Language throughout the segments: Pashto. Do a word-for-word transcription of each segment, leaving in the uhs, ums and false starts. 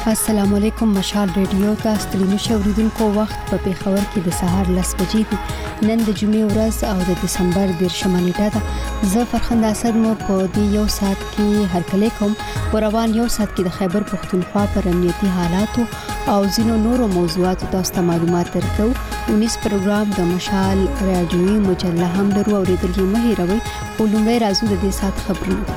السلام علیکم. مشال ریډیو تاسو ته نشو اوریدونکو وخت په پیښور کې د سهار لس بجې دي. نن د جمعې ورځ او د دسمبر دیرشمه نیټه ده. زه فرخنده اسد مو په دې یو ساعت کې هرکلی کوم. روان یو ساعت کې د خیبر پختونخوا پر امنیتي حالاتو او ځینو نورو موضوعاتو تاسو ته معلومات درکو. انیس پروګرام د مشال رادیوي مجله هم درو اوریدل یې مه هیروئ. ولومړی راځو د دې ساعت خبرونه.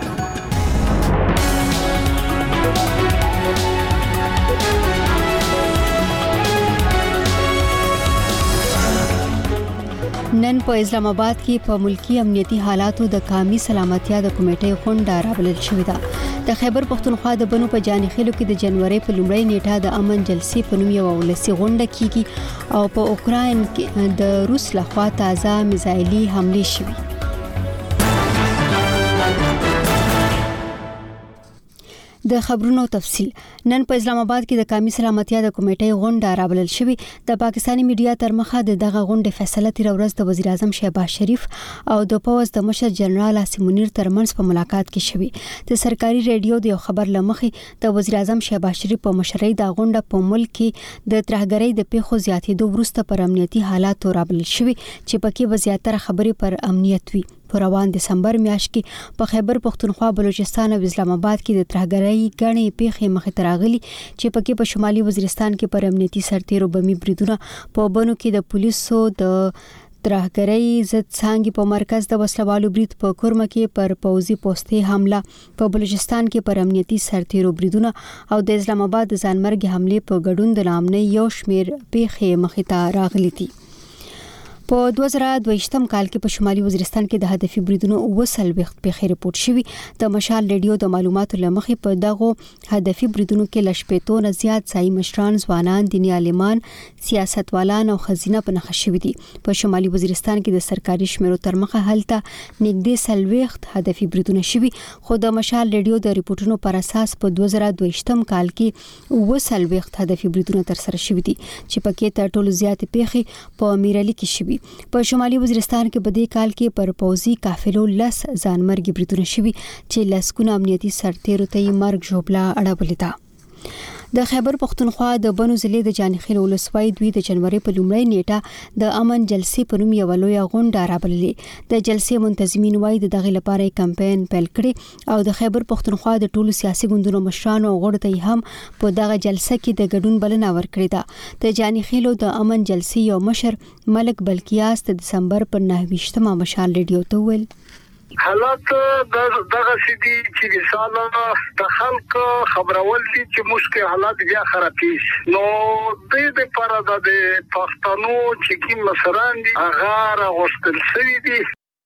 نن په اسلام آباد کې په ملکی امنیتي حالاتو د قومي سلامتیا د کمیټې غونډه رابلل شوې ده. د خیبر پختونخوا د بنو په جانخیلو کې د جنوري په لومړۍ نیټه د امن جلسې په نوم یو ولسی غونډه کیږي او په اوکرين کې د روس لخوا تازه میزایلي حمله شوې. د خبرونو تفصیل. نن په اسلام آباد کې د قومي سلامتیا د کمیټې غونډه رابلل شوې. د پاکستاني میډیا تر مخه د دغه غونډې فیصله تیر ورځ د وزیر اعظم شهباز شریف او د پوز د مشر جنرال عاصم منیر ترمنځ په ملاقات کې شوې. د سرکاري ریډیو د یو خبر لمخې د وزیر اعظم شهباز شریف په مشرۍ د غونډه په ملک کې د ترهګرۍ د پیښو زیاتېدو وروسته پر امنیتي حالاتو رابلل شوې چې پکې وزیاتره خبرې پر امنیت وي. په روان دسمبر میاشت کې په خیبر پختونخوا، بلوچستان او اسلام آباد کې د ترهګرۍ غړي پیښې مخې ته راغلي چې پکې په شمالي وزیرستان کې پر امنیتي سرتیرو بمي بریدونه، په بنو کې د پولیسو د ترهګرۍ ضد څانګې په مرکز د وسلوالو برید، په کورمه کې پر پوځي پوستې حمله، په بلوچستان کې پر امنیتي سرتیرو بریدونه او د اسلام آباد د ځانمرګ حمله په ګډون د نامنۍ یو شمیر پیښې مخې ته راغلي دي. په دوه زره دوهشتم کال کې په شمالي وزیرستان کې د هدفي بریدونو اوسل وخت پیښې رپورټ شوې. د مشال ریډیو د معلوماتو لمخې په دغه هدفي بریدونو کې لشپېتو نه زیات ځای مشران، ځوانان، دیني عالمان، سیاستوالان او خزینه په نخښه شوې دي. په شمالي وزیرستان کې د سرکاري شمیرو تر مخه هلته نږدې سل وخت هدفي بریدونه شوي، خو د مشال ریډیو د ریپورتونو پر اساس په دوه زره دوهشتم کال کې اوسل وخت هدفي بریدونه تر سره شوي دي چې پکې تر ټولو زیات پیښې په میرالي کې شوي. په شمالي وزیرستان کې په دې کال کې پر پوځي قافلو لس ځانمرګي بریدونه شوي چې لسګونه امنیتي سرتیرو ته یې مرګ ژوبله اړولې ده. د خیبر پختونخوا د بنو ضلع د جانخیل ولسوالۍ دوی د جنوري په لومړۍ نیټه د امن جلسې په نوم یو لوی غونډه رابللې. د جلسې منتظمین وایي د دغه لپاره کمپاین پیل کړي او د خیبر پختونخوا د ټولو سیاسي ګوندونو مشرانو او غړو ته هم په دغه جلسه کې د ګډون بلنه ورکړې ده. د جانخیلو د امن جلسې یو مشر ملک بلکیاس د دسمبر پر نهه ویشتمه مشال ریډیو ته ویل حالات دغه سدي چې رساله د خلک خبرول دي چې مشکل حالات بیا خرابي نو د دې لپاره د پښتنو چې کوم مسران دي هغه راغستل شوی دي.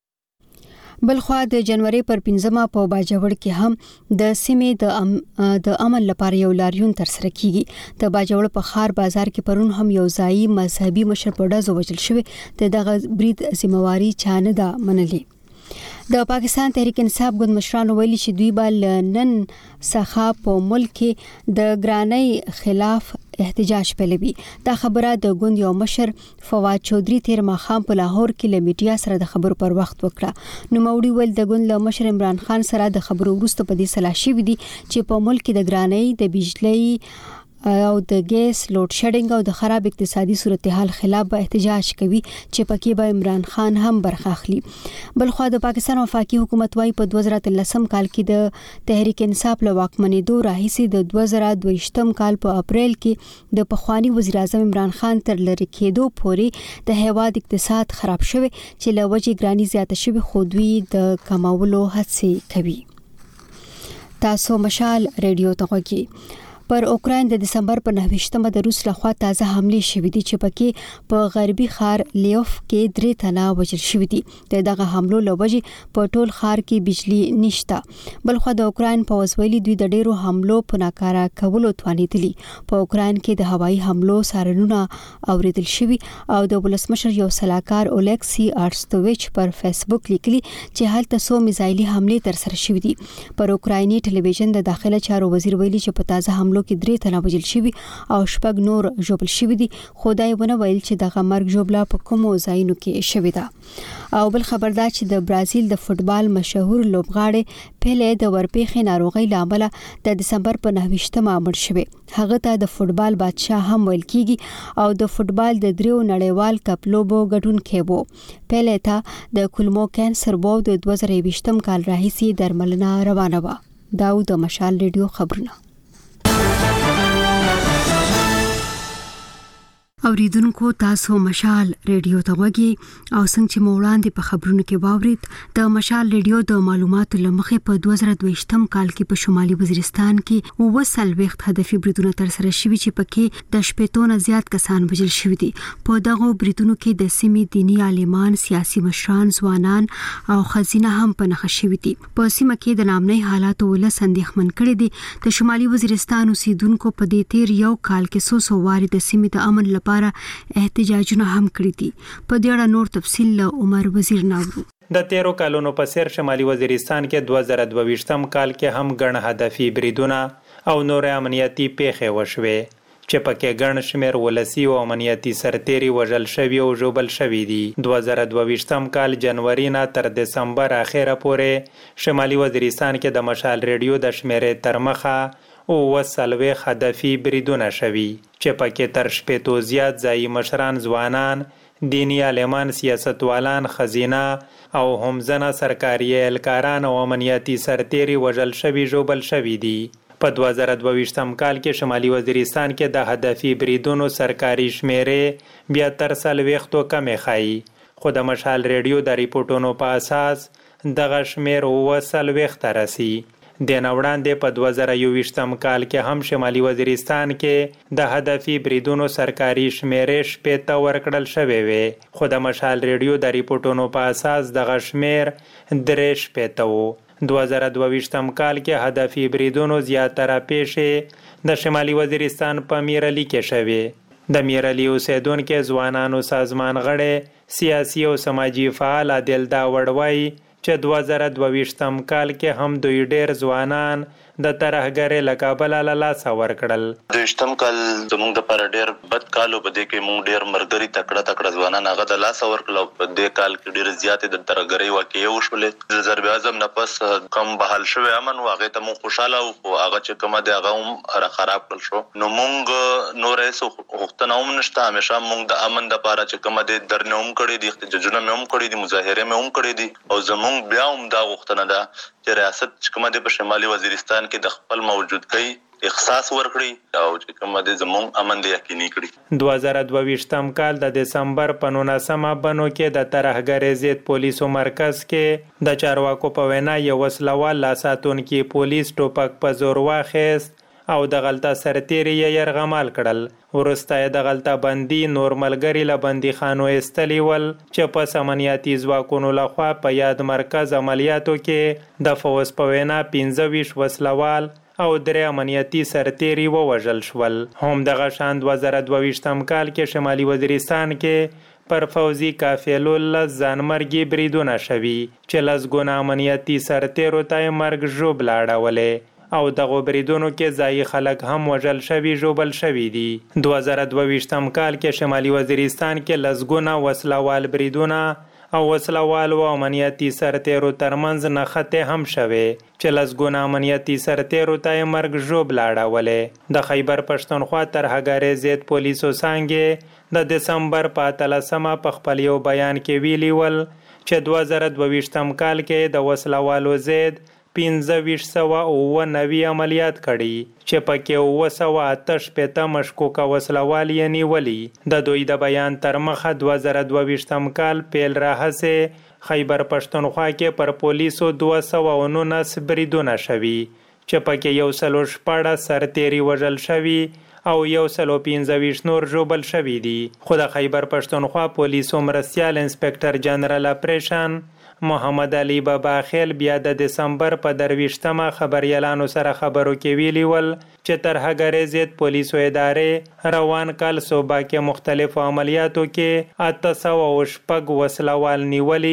بلخوا د جنوري پر پنځمه په باجوړ کې هم د سیمې د ام د عمل لپاره یو لاریون تر سره کیږي. د باجوړ په خار بازار کې پرون هم یو ځای مذهبي مشر په ډزو وژل شوی. د دغه برید ذمہواری چانه ده منلې. د پاکستان تحریک انصاف ګوند مشرانو ویلي چې دوی به نن څخه په ملک کې د ګرانۍ خلاف احتجاج پیلوي. دا خبره د ګوند یو مشر فواد چودري تیر ماښام په لاهور کې له میډیا سره د خبرو پر وخت وکړه. نو موري ول د ګوند له مشر عمران خان سره د خبرو وروسته په دې سلا شوی دي چې په ملک کې د ګرانۍ، د بجلی او د ګیس لوډ شیډینګ او د خراب اقتصادي صورتحال خلاف به احتجاج کوي چې پکې به عمران خان هم برخه اخلي. بلخو د پاکستان وفاقي حکومت وايي په دوه زره اتلسم کال کې د تحریک انصاف له واکمنېدو راهیسې د دوه زره دوهشتم کال په اپریل کې د پخوانی وزیر اعظم عمران خان تر لری کېدو پورې د هیواد اقتصاد خراب شوی چې له وجې ګرانی زیاته شوی خو دوی د کمولو هڅې کوي. تاسو مشال ریډیو ته غوږی. پر اوکرين د دسمبر په نهه ویشتمه د روس لخوا تازه حمله شوې دي چې پکې په غربي ښار لیوف کې درې تنه وژل شوي دي. د دغه حملو لوجې په ټول ښار کې بجلی نشته. بلخو د اوکرين په وسویلي دوی د ډیرو حملو په ناکاره کولو توانیدلی. په اوکرين کې د هوایي حملو سارنونه اوریدل شوي او د ولسمشر یو سلاکار اولکسی ارستوویچ پر فیسبوک لیکلي چې هلته سو میزایلي حمله تر سره شوې دي. پر اوکرایني ټلویزیون د داخله چارو وزیر ویلي چې په تازه حملو حملو کې درې تنه وژل شوي او شپږ نور ژوبل شوي دي. خدای ونه ویل چې دغه مرګ ژوبلا په کومو ځایونو کې شوې ده. او بل خبردار چې د برازیل د فوتبال مشهور لوبغاړي پیله د ورپېخې ناروغي لامل د دسمبر په نهویشتمه مړ شوی. هغه ته د فوتبال بادشاه هم ویل کیږي او د فوتبال د دریو نړیوال کپ لوبو ګډونکی وو. پیله ته د کولمو کانسر وو. د دوه زره یوویشتم کال راهیسې درملنه روانه وه. دا د مشال ریډیو خبرونه. اوریدونکو تاسو مشال ریډیو ته وګورئ او څنګه چې موړاندې په خبرونو کې واورید د مشال ریډیو د معلوماتو لمخې په دوه زره دویشتم کال کې په شمالي وزیرستان کې وسل وخت هدفي بریدونه تر سره شوي چې پکې د شپېتو زیات کسان وژل شوي دي. په دغه بریدونو کې د سیمې دینی عالمان، سیاسي مشران، ځوانان او خزینه هم په نښه شوي دي. په سیمه کې د نامنۍ حالاتو ولس اندېښمن کړي دي. د شمالي وزیرستان اوسیدونکو په دې تیر یو کال کې څو څو واري د سیمې د امن لپاره احتجاجونه هم کړی دي. په دې اړه نور تفصیل له عمر وزیر ناورو. د تیرو کالونو په سیر شمالي وزیرستان کې دوه زره دویشتم کال کې هم ګڼ هدفي بریدونه او نور امنیتي پیښې وشوې چې پکې ګڼ شمېر ولسی او امنیتي سرتېري وژل شوي او ژوبل شوي دي. دوه زره دویشتم کال جنوري نه تر دسمبر اخره پورې شمالي وزیرستان کې د مشال ریډیو د شمیرې تر مخه او وسلوي هدفي بریدونه شوي چې پکې تر شپېتو زیات ځایي مشران، ځوانان، دینی عالمان، سیاستوالان، خزینه او همزنه سرکاري اهلکاران او امنیتي سرتېري وژل شوي ژوبل شوي دي. په دوه زره دویشتم کال کې شمالي وزیرستان کې د هدفي بریدونو سرکاري شمیرې بیا تر څلوېښتو کمې ښایي، خو د مشال ریډیو د ریپورټونو په اساس دغه شمیر اووه څلوېښت رسي. د نوړاندې په دوه زره یوویشتم کال کې هم شمالي وزیرستان کې د هدفي بریدونو سرکاري شمیرې شپېته ورکړل شوې وې، خو د مشال ریډیو د ریپورټونو په اساس دغه شمیر درې شپېته و. دوه زره دویشتم کال کې هدفي بریدونو زیاتره پیښې د شمالي وزیرستان په میرعلي کې شوې. د میرعلي اوسیدونکو ځوانانو سازمان غړي سیاسي او سماجي فعال عادل داوړ وایي چې دوه زره دویشتم کال کې هم دوی ډېر ځوانان د ترهګرۍ له کبله له لاسه ورکړل. دویشتم کال زموږ دپاره ډېر بد کال و. په دې کې موږ ډېر ملګري تکړه تکړه ځوانان هغه د لاسه ورکړل او په دې کال کې ډېرې زیاتې د ترهګرۍ واقعې وشولې. د ضرب اعظم نه پس کوم بحال شوی امن و هغې ته موږ خوشحاله وو، خو هغه چې کومه دی هغه هم خراب کړل شو. نو موږ نور هېڅ غوښتنه هم نشته. همیشه موږ د امن دپاره چې کومه دی درنې هم کړي دي، احتجاجونه مې هم کړي دي، مظاهرې مې هم کړي دي او زموږ بیا هم دا غوښتنه ده چې ریاست چې کومه دی په شمالي وزیرستان کې د خپل موجودګۍ احساس ورکړي او چې کومه دی زموږ امن دی یقیني کړي. دوه زره دویشتم کال د دسمبر په نولسمه بنو کې د ترهګرۍ ضد پولیسو مرکز کې د چارواکو په وینا یو وسلوال لاساتونکي پولیس ټوپک په زور واخیست او د غلطه سرتېري یې یرغمال کړل. وروسته یې د غلطه بندي نور ملګري له بندیخانو ایستلي ول چې پس امنیتي ځواکونو لخوا په یاد مرکز عملیاتو کې د فوز په وینا پنځه ویشت وسلوال او درې امنیتي سرتېري ووژل شول. هم دغه شان دوه زره دویشتم کال کې شمالي وزیرستان کې پر فوزي قافلو لس ځانمرګي بریدونه شوي چې لسګونه امنیتي سرتېرو ته یې مرګ ژوبله اړولې او دغه بریدونو کې ځایي خلک هم وژل شوي ژوبل شوي دي. دوه زره دویشتم کال کې شمالي وزیرستان کې لسګونه وسلوال بریدونه او وسلوال او امنیتي سرتېرو ترمنځ نښتې هم شوې چې لسګونه امنیتي سرتېرو ته یې مرګ ژوبله اړولې. د خیبر پښتونخوا ترهګرۍ ضد پولیسو څانګې د دسمبر په اتلسمه په خپل یو بیان کې ویلي ول چې دوه زره دویشتم کال کې د وسلوالو ضد پنځه ویشت سوه اووه نوي عملیات کړي چې پکې اووه سوه اته شپېته مشکوکه وسلوال یې نیولي. د دوی د بیان تر مخه دوه زره دویشتم کال پیل راهیسې خیبر پښتونخوا کې پر پولیسو دوه سوه او نولس بریدونه شوي چې پکې یو سلو شپاړس سرتېري وژل شوي او یو سلو پنځه ویشت نور ژوبل شوي دي. خو د خیبر پښتونخوا پولیسو مرستیال انسپکټر جنرال اپریشن محمد علي بابا خیل بیا د دسمبر په درویشتمه خبریالانو سره خبرو کې ویلي ول چې ترهګرۍ ضد پولیسو ادارې روان کال صوبه کې مختلفو عملیاتو کې اته سوه او شپږ وسلوال نیولي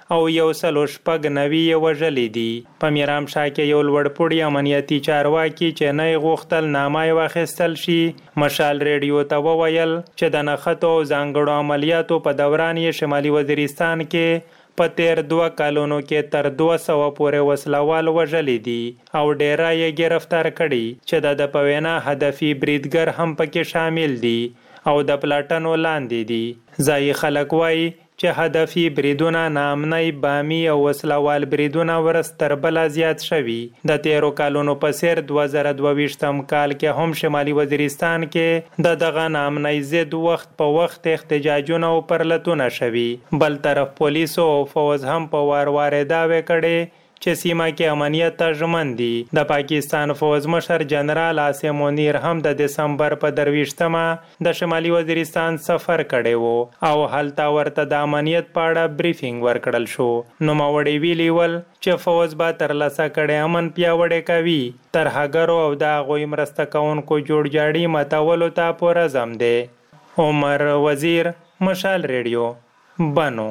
او یو سل شپږ نوي یې وژلي دي. په میرامشاه کې یو لوړپوړي امنیتي چارواکي چې نه غوښتل نامه یې واخیستل شي مشال ریډیو ته وویل چې د نښتو او ځانګړو عملیاتو په دوران یې شمالي وزیرستان کې په تیر دوه کالونو کې تر دوه سوه پورې وسلوال وژلي دي او ډیره یې گرفتار کړي چې د په وینا هدفي بریدګر هم پکې شامل دي او د پلاټنو لاندې دي. ځایي خلک وایي چې هدفي بریدونه نامنۍ بامي او وسلوال بریدونه ورځ تر بله زیات شوي. د تیرو کالونو په څیر دوه زره دوه ویشتم کال کې هم شمالي وزیرستان کې د دغه نامنۍ ضد وخت په وخت احتجاجونه او پرلتونه شوي. بل طرف پولیسو او فوز هم په وار وار دعوې کړي چې سیمه کې امنیت ته ژمن دي. د پاکستان فوز مشر جنرال عاصم منیر هم د دسمبر په درویشتمه د شمالي وزیرستان سفر کړی وو او هلته ورته د امنیت په اړه بریفینګ ورکړل شو. نوموړي ویلي ول چې فوز به ترلاسه کړی امن پیاوړی کوي. ترهګرو او د هغوی مرسته کوونکو جوړجاړي ماتولو ته پرعزم دی. عمر وزیر، مشال ریډیو، بنو.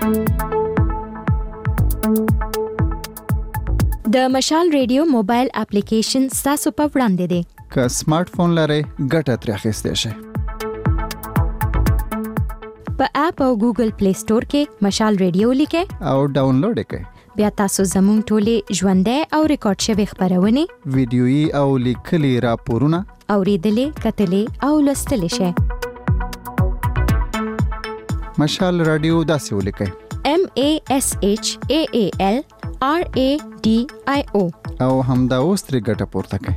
د مشال ریډیو موبایل اپلیکیشن تاسو په وړاندې دی. که سمارټ فون لرئ ګټه ترې اخیستی شئ. په اپ او ګوګل پلی سٹور کې مشال ریډیو لیکئ او ډاونلوډ یې کړئ. بیا تاسو زموږ ټولې ژوندۍ او ریکارډ شوي خپرونې، ویډیويي او لیکلي راپورونه اوریدلې، کتلې او لوستلې شئ. مشال رادیو داسې ولیکئ: M A S H A A L R A D I O او همدا اوس ترې ګټه پورته کړئ.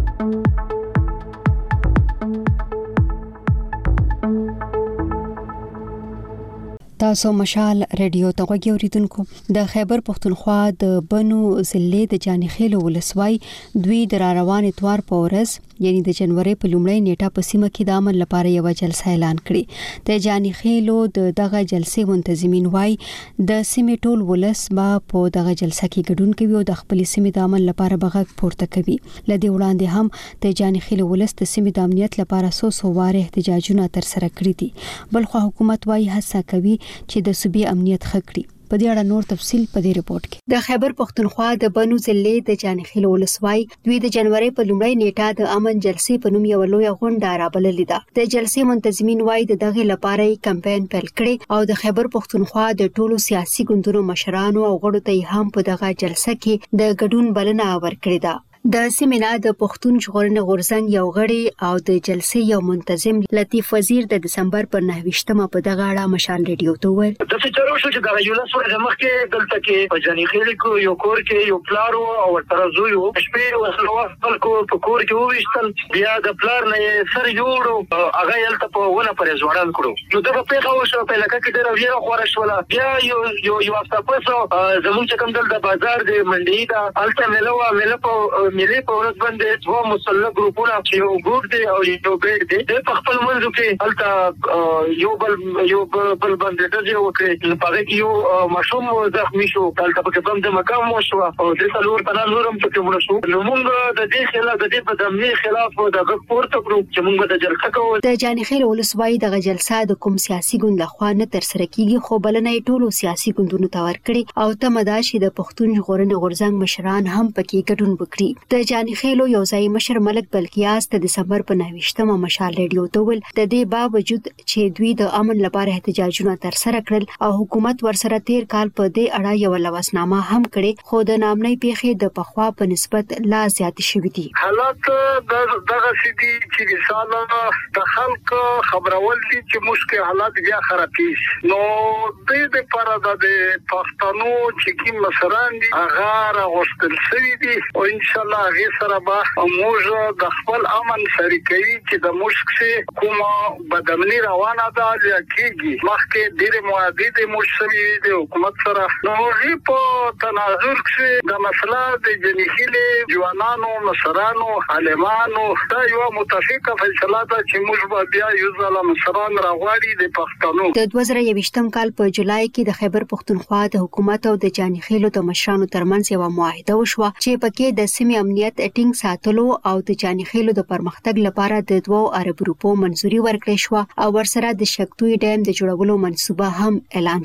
تاسو مشال ریډیو ته غوږی اوریدونکو. د خیبر پختونخوا د بنو ضلع د جانخیل ولسوای دوی د روان اتوار په ورځ یعنی د جنوري په لومړۍ نیټه په سیمه کې د عمل لپاره یو جلسه اعلان کړي. د جانخیل د دغه جلسې منتظمین وای د سیمې ټول ولس با په دغه جلسه کې ګډون کوي او د خپل سیمې د عمل لپاره بغاک پورته کوي. لدې وړاندې هم د جانخیل ولس د سیمې د امنیت لپاره سو سو واره احتجاجونه تر سره کړی دي. بلخو حکومت وای هڅه کوي چې د صوبې امنیت خکړي. په دې اړه نور تفصيل په دې رپورت کې. د خیبر پختونخوا د بنو ضلع د جانخیل ولسوای دوی د جنوري په لومړۍ نیټه د امن جلسې په نوم یو لوی غونډه رابللې ده. د جلسې منتظمین وای د دغه لپاره کمپاین پیل کړي او د خیبر پختونخوا د ټولو سیاسي ګوندونو مشرانو او غړو ته هم په دغه جلسه کې د ګډون بلنه ورکړې ده. د سیمینا د پښتون ژغورنې غورځنګ یو غړي او د جلسې یو منتظم لطیف وزیر د دسمبر پر نهویشتمه په دغه اړه مشال ریډیو ته وویل: د څه چلو شو چې د یو لاسو د مخ کې دلته کې په جانخیل کې یو کور کې یو پلار او تر زوی شپې وسلو خلکو په کور کې وویشتل. بیا د پلار نه سر جوړو هغه یلته په ونه پر ځوړل کړو. نو دغه پیښه وشو په لکه کې ډېر ویره خور شوله. بیا یو یو یو هفته پس زموږ چې کوم دل د بازار د منډي دا الته ملوا مل په ملي په ورځ باندې دوه مسلح ګروپونه چې یو ګروپ دی او یو بیگ دی په خپل منځ کې الته یو بل یو بل باندې د یو کې په هغه کې یو مشوم زخمی شو. الته په کوم د مقام وشو او د څلور تنه نورم په کوم شو. نو موږ د دې خلاف د دې په دمنی خلاف د پورته کړو چې موږ د جلسه کوو. د جانخیل ولسوای د جلسه د کوم سیاسي ګوند لخوا نه تر سره کیږي خو بلنه ټولو سیاسي ګوندونو ته ورکړي او تمدا شي د پښتون ژغورنې غورځنګ مشران هم پکې ګډون وکړي. د جانخیل یو ځای مشر ملک بلقیاس د دسمبر په نهویشتمه مشال ریډیو ته ویل د دې باوجود چې دوی د امن لپاره احتجاجونه تر سره کړل او حکومت ورسره تیر کال په دې اړه یو لوسنامه هم کړي خو د نامنۍ پیښې د پخوا په نسبت لا زیات شوې دي. حالات دغه سدي چې مثال د خلک خبرول دي چې مشکل حالات بیا خرابېږي. نو د دې لپاره د پښتنو چې کوم مسران دي هغه راغستل شوی دي او ان شاء الله هغه سره به موږ د خپل امن شریکي چې د مشکل کومه بدمنی روانه ده لکېږي مخکې ډېر معاهده مشوي د حکومت سره. نو هغه په تناظر کې د مسله د جنخیل جوانانو مسرانو عالمانو دا یو متفقه فیصله ده چې موږ بیا یو ځل مسران راغواړي د پښتنو. د دوه زره یوویشتم کال په جولای کې د خیبر پختونخوا د حکومت او د جانخیل د مشرانو ترمنځ یو معاهده وشوه چې پکې د سیمې امنیت ټینګ ساتلو او د جانخیل د پرمختګ لپاره د دوه عرب روپو منځوري ورکړې شو او ورسره د شکتوی ډیم د جوړولو منصوبه هم اعلان شو.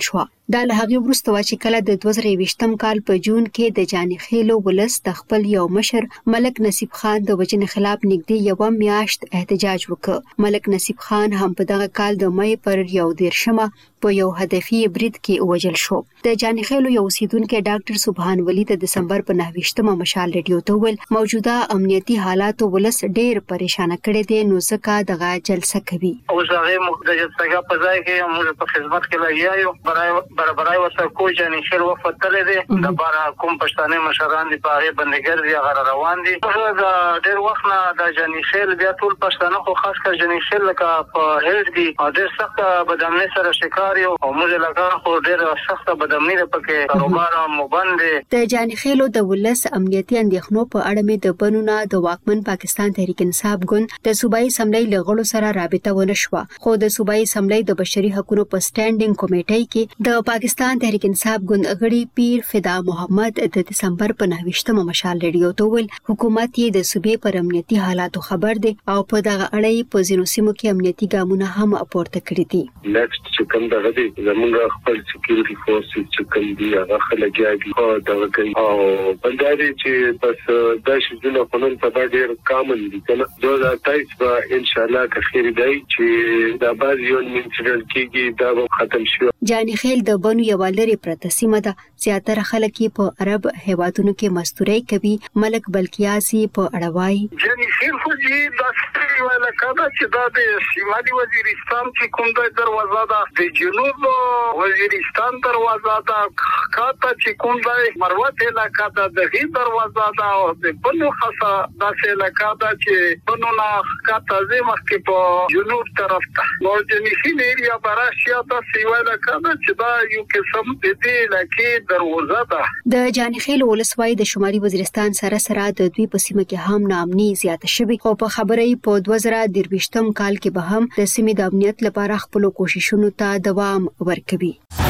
دا له هغه وروسته چې کله د دوه زره یوویشتم کال په جون کې د جاني خیلو ولس د خپل یو مشر ملک نصیب خان د وجنې خلاف نږدې یو میاشت احتجاج وکړ. ملک نصیب خان هم په دغه کال د مې پر یو دیرشمه په یو هدفي برید کې وژل شو. د جاني خیلو یو اوسیدونکو ډاکټر سبحان ولی د دسمبر په نهه مشال ریډیو ته ویل موجوده امنیتي حالات ولس ډېر پریشان کړي دي نو ځکه دغه جلسه کوي. او هغه مقدسه څنګه په ځای کې موږ په خدمت کې لګیا یو برابر برابرای ورته کوی جاني خیل وفتره دي د بار کوم پښتانه مشران دي په هغه بندګر دي هغه روان دي. دا ډېر وخت نه د جاني خیل بیا ټول پښتانه خو خاص کر جاني خیل لکه په هیڅ دي ډېر سخت بدامنۍ سره شکار یو او موږ لکه خو ډېر سخت بدامنۍ په کې کاروبار مو باندې. د جاني خیلو د ولس امنیتي اندېښنو په اړه مې د بنونه د واکمن پاکستان تحریک انصاف ګوند د صوبایي اسمبلی لغړو سره رابطه ونه شو خو د صوبایي اسمبلی د بشري حقوقو په سټانډینګ کمیټې کې د پاکستان تحریک انصاف ګوند غړي پیر فدا محمد د دسمبر په نهه مشال ریډیو ته ویل حکومت یې د صوبې پر امنیتي حالاتو خبر دی او په دغه اړه په ځینو سیمو کې امنیتي ګامونه هم اپورته کړی دي. نیکسټ چې کوم دغه دی زموږ خپل سکیورټي فورس چې کوم دی هغه خلګیا دي او دغه کوي او بنداري چې بس د شذونه قانون په ډېر کامل دي کنه دوه هزار تیئیس به ان شاء الله که خیر دی چې د باز یو انسیډنټ کېږي دا ختم شي. جاني خیل د بنو یو لري پرتسیمه ده زیاتره خلک په عرب هیوادونو کې مستوري کوي. ملک بلکیاسي په اړوای جاني خیل خو دې داسې ولا کدا چې دا د شمالي وزیرستان چې کوم د دروازه ده د جنوب وزیرستان دروازه ده کاته چې کوم د مروت علاقه ده د غي دروازه ده او د بنو خاصه داسې علاقه ده چې بنو نه کاته زمخ کې په جنوب طرف ته نو جاني خیل ایریا براشیا داسې ولا کدا چې دا یو قسم د دې علاقې دروازه ده. د جاني خیل ولسوالۍ د شمالي وزیرستان سره سره د دوی په سیمه کې هم ناامني زیاته شوې خو په خبرې په دوه زره درویشتم کال کې به هم د سیمې د امنیت لپاره خپل کوششونو ته دوام ورکوي.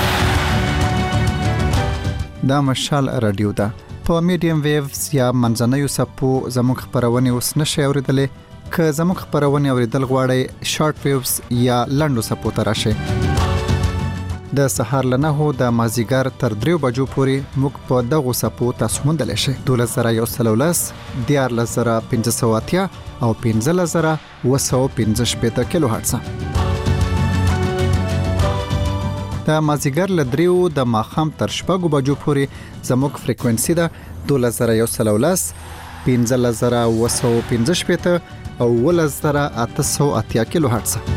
دا مشال رادیو ده په میډیم ویوز یا منځنوي سپو زموږ خبرونه اوس نشي اوریدلې که زموږ خبرونه اوریدل غواړئ شارټ ویوز یا لنډو سپو ته راشئ. د سهار لنهو د مازیګر تر دریو بجو پورې موږ په دغه سپو تاسو موندلی شئ. دولس زره یو سل ولس دیارلس زره پنځه سوه اتیا او پنځلس زره اوه سوه پنځه شپېته کیلو هرټز. د مازیګر له دریو د ماښام تر شپږو بجو پورې زموږ فریکوینسي ده دولس زره یو سل ولس پنځلس زره اوه سوه پنځه شپېته او اوولس زره اته سوه اتیا کیلو هرټز.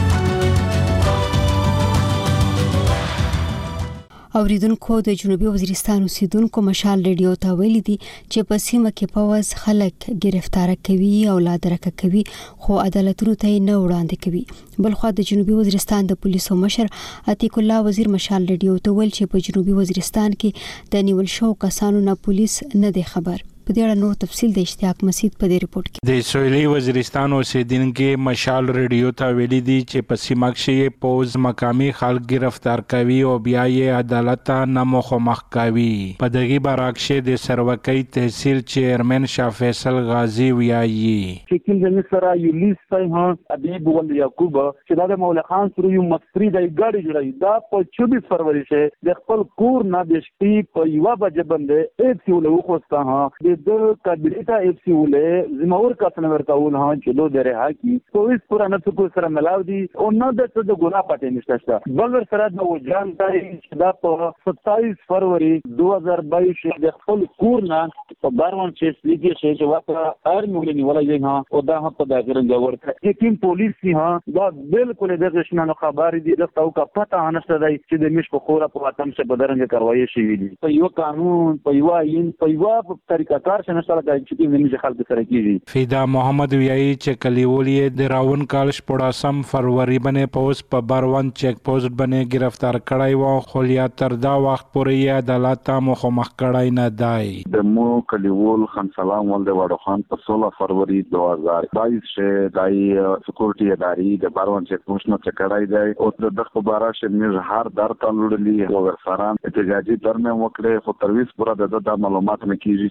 اوریدونکو د جنوبي وزیرستان اوسیدونکو مشال ریډیو ته ویلي دي چې په سیمه کې پوز خلک گرفتار کوي او لا درک کوي خو عدالتونو ته نه وړاندې کوي. بلخو د جنوبي وزیرستان د پولیسو مشر عتیق الله وزیر مشال ریډیو ته ویل چې په جنوبي وزیرستان کې د نیول شو کسانو نه پولیس نه دی خبر. په دې اړه نور تفصیل د اشتیاق مسید په دې ریپورت کې. د سویلي وزیرستان اوسیدونکو مشال ریډیو ته ویلي دي چې په سیمه کې پوز مقامی خلک گرفتار کوي او بیا یې عدالت ته نه مخامخ کوي. په دغه برعکس د سروکۍ تحصیل چیرمن شاه فیصل غازی ویایي چې کوم ځای سره یو لیست ها ابيب ول یعقوب چې د مولا خان سره یو مصری د ګاډي جوړي دا په چوبیس فروری شه د خپل کور نه د شپې په یو بجې باندې ایت یو له خوستا ها د کابینټا ایف سی ولې زمور کا څنګه ول ها چې دوه درې ها کی پولیس پورا نه څه سره ملاو دي او نه د څه د ګناه پټه نشته. بل سره د وجدان تای چې دا په ستایس فروری دوه هزار بایس د خپل کور نه په باروان چې لیکي چې واقعا هر موږ نه ولای نه او دا هم په داخله جوړ کړي چې پولیس ها دا بالکل د غشنانو خبر دي د تاسو کا پته نشته دی چې د مش په خوره په وطن څخه بدرنګ کاروایی شي دي په یو قانون په یو عین په یو طریقه کار شنه سره چې د خلکو سره کیږي. فیدا محمد ویایي چې کلیولې د راون کال شپږم فروری باندې پوس په باروان چیک پوسټ باندې گرفتار کړای و خو یا تر دا وخت پورې عدالت ته مخامخ کړای نه دی. د مو کلیول خان سلام ول د وړو خان په سولہ فروری دوه هزار بایس شه دای سکیورټي ادارې د باروان چیک پوسټ نه کړای دی او د دغه بارا شه موږ هر در تللې او ورسره احتجاجي درمه وکړې خو ترویس پورا د معلومات نه کیږي چې دای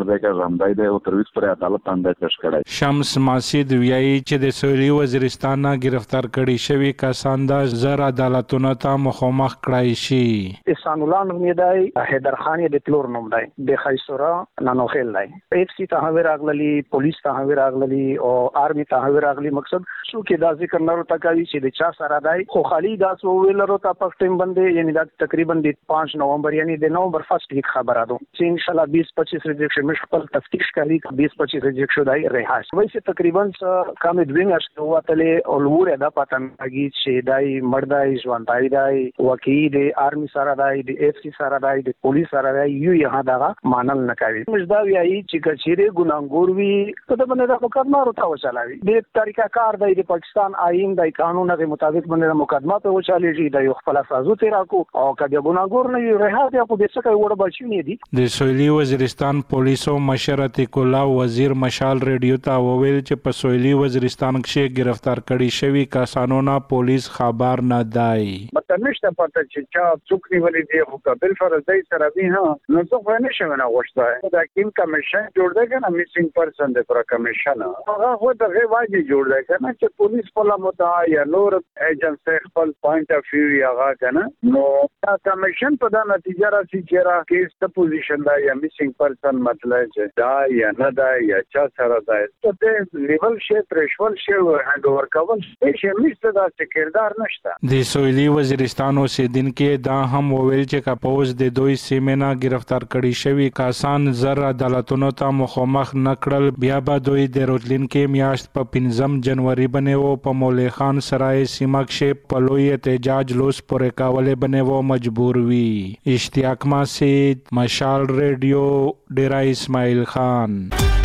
مړ دی رمدای دی او تر اوسه پر عدالت باندې پیش کړی. شمس ماسید ویایي چې د سویلي وزیرستان نه گرفتار کړي شوی کسان د زر عدالتونو ته مخامخ کړای شي. احسان الله نوم دی، حیدر خان د پلور نوم دی، د خیسورا نانوخیل دی. اف سی ته هغه راغلي، پولیس ته هغه راغلي او آرمی ته هغه راغلي. مقصد شو کې دا ذکر نه ورته کوي چې د چا سره دی، خو خالی دا سو ویل ورته په ټیم باندې، یعنی دا تقریبا د پنځه نومبر یعنی د نومبر فرست ویک خبره ده چې ان شاء الله بیس پچیس ریجیکشن مش خپل تفتیش کوي، بیس پچیس ریجیکشن دی رهاش. وایي تقریبا کم دوی میاشتې وته او لور دا پاتن اگی چې دای مردای ژوندای دی، وکیل د آرمی سره دی، د اف سی سره دی، د پولیس سره دی، یو یها دا مانل نه کوي. مجدا ویایي چې کچېره ګناګور وی ته د باندې د مقدمه ورته وچلاوي. د طریقہ کار دی د پاکستان آئین د قانونو مطابق باندې مقدمه ته وچالېږي، د خپل سازو تیرا کو او کله ګناګور نه رها دی په دې څه وړ بچی نه دي. د سویلي وزیرستان پولیسو مشر عتیق الله وزیر مشال ریډیو ته وویل چې په سویلي وزیرستان کې گرفتار کړي شوی کسانو نه پولیس خبر نه دی. مته نشته پته چې چا څوک نیولې دی خو قبل فرض سره دی ها نو څه نه شوی نه غوښته. دا کیم کمیشن جوړ دی کنه، میسینګ پرسن دی پر کمیشن هغه هو دغه واجی جوړ دی کنه چې پولیس په لمته یا نور ایجنسی خپل پوینټ اف ویو یغه کنه نو دا کمیشن په دا نتیجه راځي چې را کیس ته پوزیشن دا یا میسینګ پرسن مطلب چې دا یا نه دا یا چا سره دا ته لیول شي ترشول شي هند اور کول شي مشته دا کردار نشته. د سویلي وزیرستان اوسیدونکو دا هم وویل چې کاپوز د دوی سیمه گرفتار کړي شوی کسان زر عدالتونو ته مخامخ نکړل، بیا به دوی د راتلونکي میاشت په پنځم جنوري باندې و په مولوی خان سرای سیمه کې په لوی احتجاج لوس پورې کولې باندې و مجبور وي. اشتیاق ماسید، مشال ریډیو، ډیرا اسماعیل خان.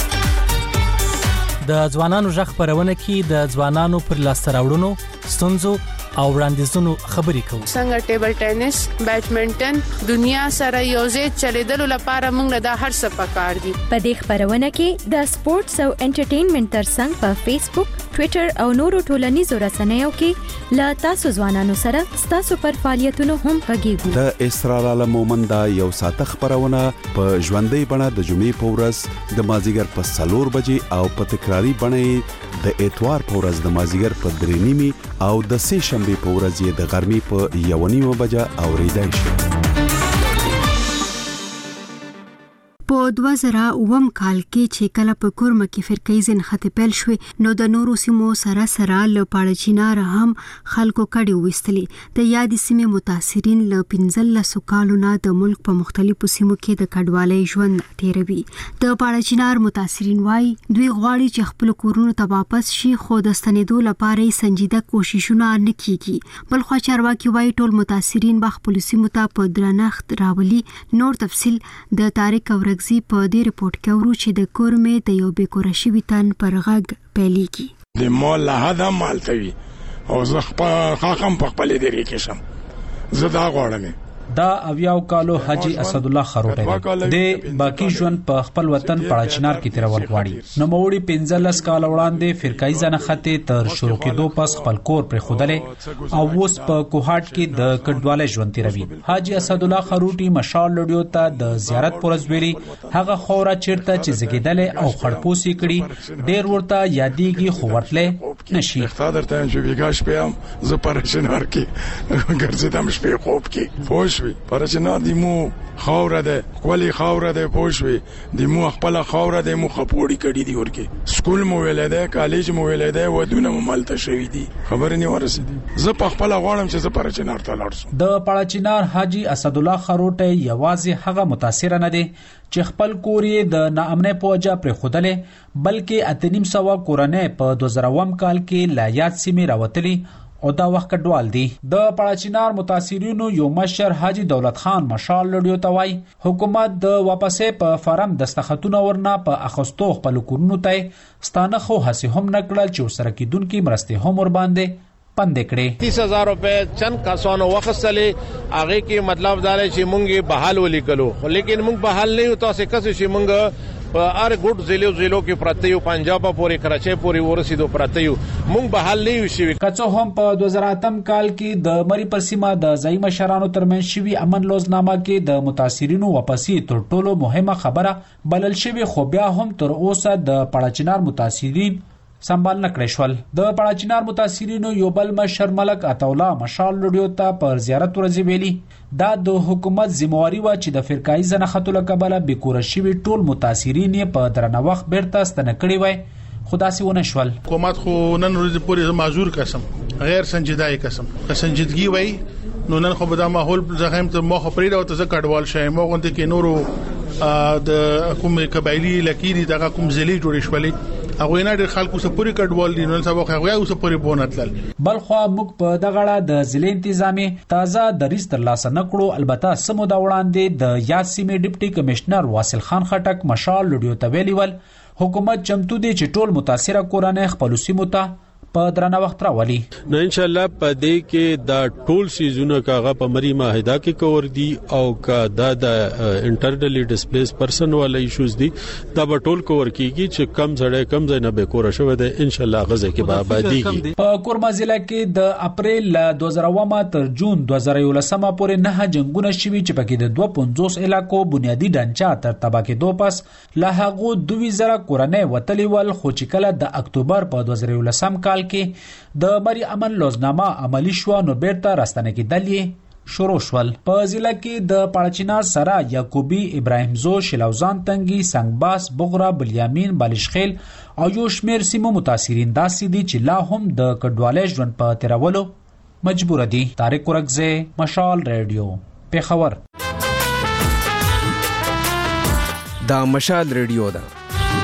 د ځوانانو ژغ خبرونه کې د ځوانانو پر لاسته راوړنو، ستونزو او وړاندیزونو خبرې کوو. څنګه ټیبل ټینس، بیډمنټن دنیا سره یوځای چلیدلو لپاره موږ له دا هر څه پکار دي. په دې خبرونه کې د سپورتس او انټرټینمنټ ترڅنګ په فیسبوک، ټوئیټر او نورو ټولنیزو رسنیو کې لا تاسو ځوانانو سره تاسو پر فعالیتونو هم غږیږو. د اسرار عالم مومند یو ساعت خبرونه په ژوندۍ بڼه د جمعې په ورځ د مازیګر په سلور بجې او په تکراری بڼه د اتوار په ورځ د مازیګر په درې نیمي او د سه شنبه په ورځ یې د غرمې په یو نیمه بجه اوریدای شي. په دوه زره اووم کال کې چې کله په کورمه کې فرقې ځنخته پیل شوې نو د نورو سیمو سره سره له پاړه چینار هم خلکو کډي وستلې. د یادې سیمې متاثرین له پنځلسو کالو نه د ملک په مختلفو سیمو کې د کډوالۍ ژوند تیروي. د پاړه چینار متاثرین وایي دوی غواړي چې خپل کورونو ته واپس شي، خو د ستنېدو لپاره سنجیده کوششونه نه کیږي. بل خو چارواکي وایي ټول متاثرین به خپل سیمو ته په درنښت راولي. نور تفصیل د طارق اورګزي په دې رپورت کې ورو چې د کورمه د یو بیکوره شوی تن پر غږ پیلېږي. د مال له هدا مالتوي او زه خپل په خپل دې کې شم. زه دا غواړم دا اویاو کالو حاجی اسد الله خروټه د باقی ژوند په خپل وطن پړاچنار کې تیرول غواړي. نو موړي پنځلس کال وړاندې فرقای ځنه خته تر شروع کېدو پس خپل کور پر خودلې او اوس په کوهاټ کې د کډوالۍ ژوند تیروي. حاجی اسد الله خروټي مشال لډیو ته د زیارت پرز ویلي هغه خورا چیرته چې زګیدل او خړپوسی کړي ډیر ورته یادېږي خو ورتلې نشي. خاطر ته چې ویګاش پیام ز پرشنار کې ګرځیدم شپې خوب کې فوش پرچنا دیمو خاوره ده کولی خاوره ده پوښوي دیمو خپل خاوره ده مو خپوړی کړي دی ورکه سکول مو ویلې ده کالج مو ویلې ده ودونه ملته شوی دي خبر نه ورسېدي. زه په خپل غواړم چې زه پرچنار ته لاړ شم. د پړاچینار حاجی اسد الله خروټه یوازې هغه متاثر نه دي چې خپل کورې د ناامنۍ په وجه پر خودلې بلکې اتنیم سوا کورنۍ په دوه زره اووم کال کې لا یاد سیمه راوتلي او دا وخت کډوال دي. د پړاچینار متاثرینو یو مشر حاجی دولت خان مشال لډیو توای حکومت د واپسې په فارم دستخطونه ورنه په اخستو خپل کورونو ته ستانه خو هسه هم نکړل چې سره کیدونکو مرسته هم ور باندې پند کړي. تیس هزار روپے چند کسانو وخصلې هغه کې مطلب دا چې مونږه بحال ولیکلو لیکن مونږ بحال نه یو تاسو کس چې مونږ په هر ګډ ضلع ضلع کې پراته یو پنجاب پورې کراچۍ پورې ورسېدو پراته یو مونږ به حل نه شي. کڅو هم په دوه زره اتم کال کې د مری پر سیمه د ځای مشرانو ترمنځ شوی امن لوزنامه کې د متاثرینو واپسی تر ټولو مهمه خبره بلل شوی، خو بیا هم تر اوسه د پړاچینار متاثرین سنبال نکړی شول. د پړاچینار متاثرینو یو بل مشر ملک عطاولا مشال لډیو ته پر زیارت ورځي ویلي دا د حکومت ذمہواری و چې د فرقای زنخته لکبله بیکور شوی ټول متاثرین په درنه وخت بیرته ستنه کړی وای، خدا سي ونه شول. حکومت خو نن ورځ پورې معذور قسم غیر سنجیدای قسم که سنجیدگی وای نو نن خو به دا ماحول زغم ته مخ پرې راو ته کډوال شای مو غونډه کې نورو د کوم قبایلی لکېری دغه کوم ځلې جوړې شولې هغه نه ډېر خلکو سره پوری کډوال دي نن سبا هغه اوس پوری بونتل. بل خو موږ په دغه اړه د ضلع انتظامی تازه دریس تر لاسه نکړو. البته سمو دا وړاندې د یاد سیمې ډیپټي کمشنر واصل خان خټک مشال لډیو ته ویلی ول حکومت چمتو دی چې ټول متاثره کورنۍ خپل سیمو ته په درنه وخت راولي. نو ان شاء الله په دې کې دا ټول سيزونه کاغه په مری ماهده کې کور دي او کا دا د انټرنلی ډیسپلیس پرسن والا ایشوز دي دا به ټول کور کیږي چې کم زړه کم ځای نه به کور شوه ده ان شاء الله غزه کې به آبادیږي. په کورما ضلع کې د اپریل دوه زره اووه تر جون دوه زره یولسم پورې نه جنگونه شوي چې پکې د دوه پنځوس علاقو بنیادی ډانچه تر تبا کې دوه پس له هغه دوه زره کورنۍ وتلی ول، خو چې کله د اکتوبر په دوه زره یولسم کال کې د مری امن لوزنامه عملی شو نو بیرته راستنه کې دلی شروع شول. په ضلع کې د پړاچینار سرا یعقوبی ابراهیمزو شلوزان تنگی سنگباس بغرا بلیامین بالشخیل او یو شمیر سیمو متاثرین داسې دي چې لا هم د کډوالۍ ژوند په تیرولو مجبور دي. طارق ورکزه مشال رادیو پیښور. دا مشال رادیو ده.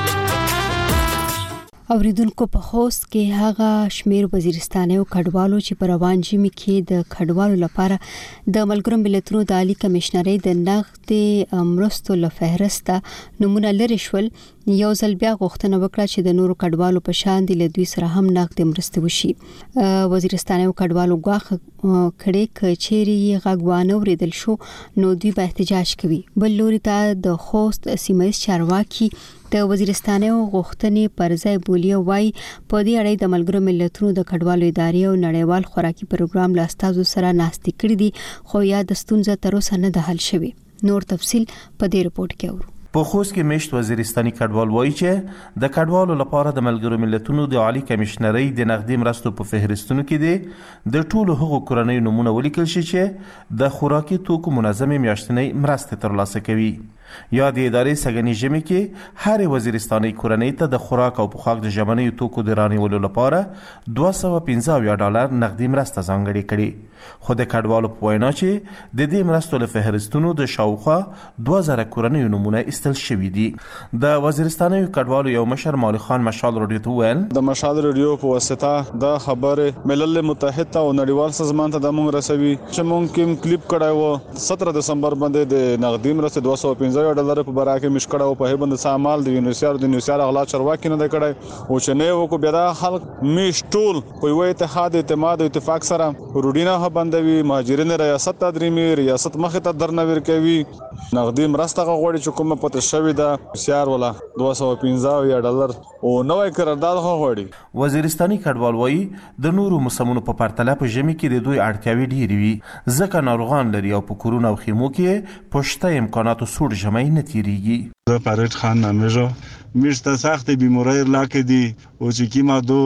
اوریدونکو په خوست کې هغه شمیر وزیرستاني او کډوالو چې په روان جمی کې د کډوالو لپاره د ملګرو ملتونو د عالی کمشنري د نقد امرستو لفهرسته نمونه لري شول، یو ځل بیا غوښتنه وکړه چې د نورو کډوالو په شان د لدوی سره هم نقد مرسته وشي. وزیرستاني او کډوالو غواخ کړي کچېری غوانه ورېدل شو نو دوی به احتجاج کوي. بل لوري ته د خوست سیمه چارواکي د وزیرستاني او غوښتنې پر ځای بولی وای په دې اړه د ملګرو ملتونو د کډوالو ادارې او نړیوال خوراکي پروګرام له استازو سره ناستې کړې دي، خو یا د ستونزې تر اوسه نه ده حل شوی. نور تفصيل په دې رپورت کې اورو. په خوست کې مشت وزیرستاني کډوال وایي چې د کډوالو لپاره د ملګرو ملتونو د عالی کمشنري د نقدي مرستو په فهرستونو کې دي د ټولو هغو کورنۍ نمونه ولیکل شي چې د خوراکي توکو منظمې میاشتنۍ مرستې ترلاسه کوي. یا د ادارې سګنی جمع کې هر وزیرستاني کورنۍ ته د خوراک او پوښاک د ژمنې توکو د رانیولو لپاره دوه سوه پنځه ډالر نقدي مرسته ځانګړې کړي، خو د کډوالو په وینا چې د دې مرستو له فهرستونو د شاوخوا دوه زره کورنۍ نمونه استل شوي دي. د وزیرستاني کډوالو یو مشر مولوی خان مشال رادیو ته ویل د مشال رادیو په واسطه د خبره ملل متحد او نړیوال سازمان ته د موږ رسوي چې موږ کوم کلیپ کړای و ستره دسمبر باندې د نقدي مرسته دوه سوه پنځه ډالر په برابر مشکړه او په هبند سامال د یونیسیار د یونیسیار اغلا چرواکي نه کړای او چې نه وکړو بیا د خلک میشټول په یو اتحاد اعتماد او اتفاق سره روډینا بندوي، مهاجرین ریاست تدریمي ریاست مخ ته درنویر کوي. نقدي مرسته غوړي چې کومه پته شوی دا سیار ولا دوه سوه پنځه ډالر او نوې قرارداد غوړي. وزیرستاني کډوال وایي د نورو موسمونو په پرتله په ژمي کې د دوی اړتیاوې ډېرې وي ځکه ناروغان لري او په کورونه او خیمو کې پښته امکاناتو سوړ ژمي نه تیریږي. زه فرید خان نامیجو میشته سخت بیماری لاکه دی او چې کیما دو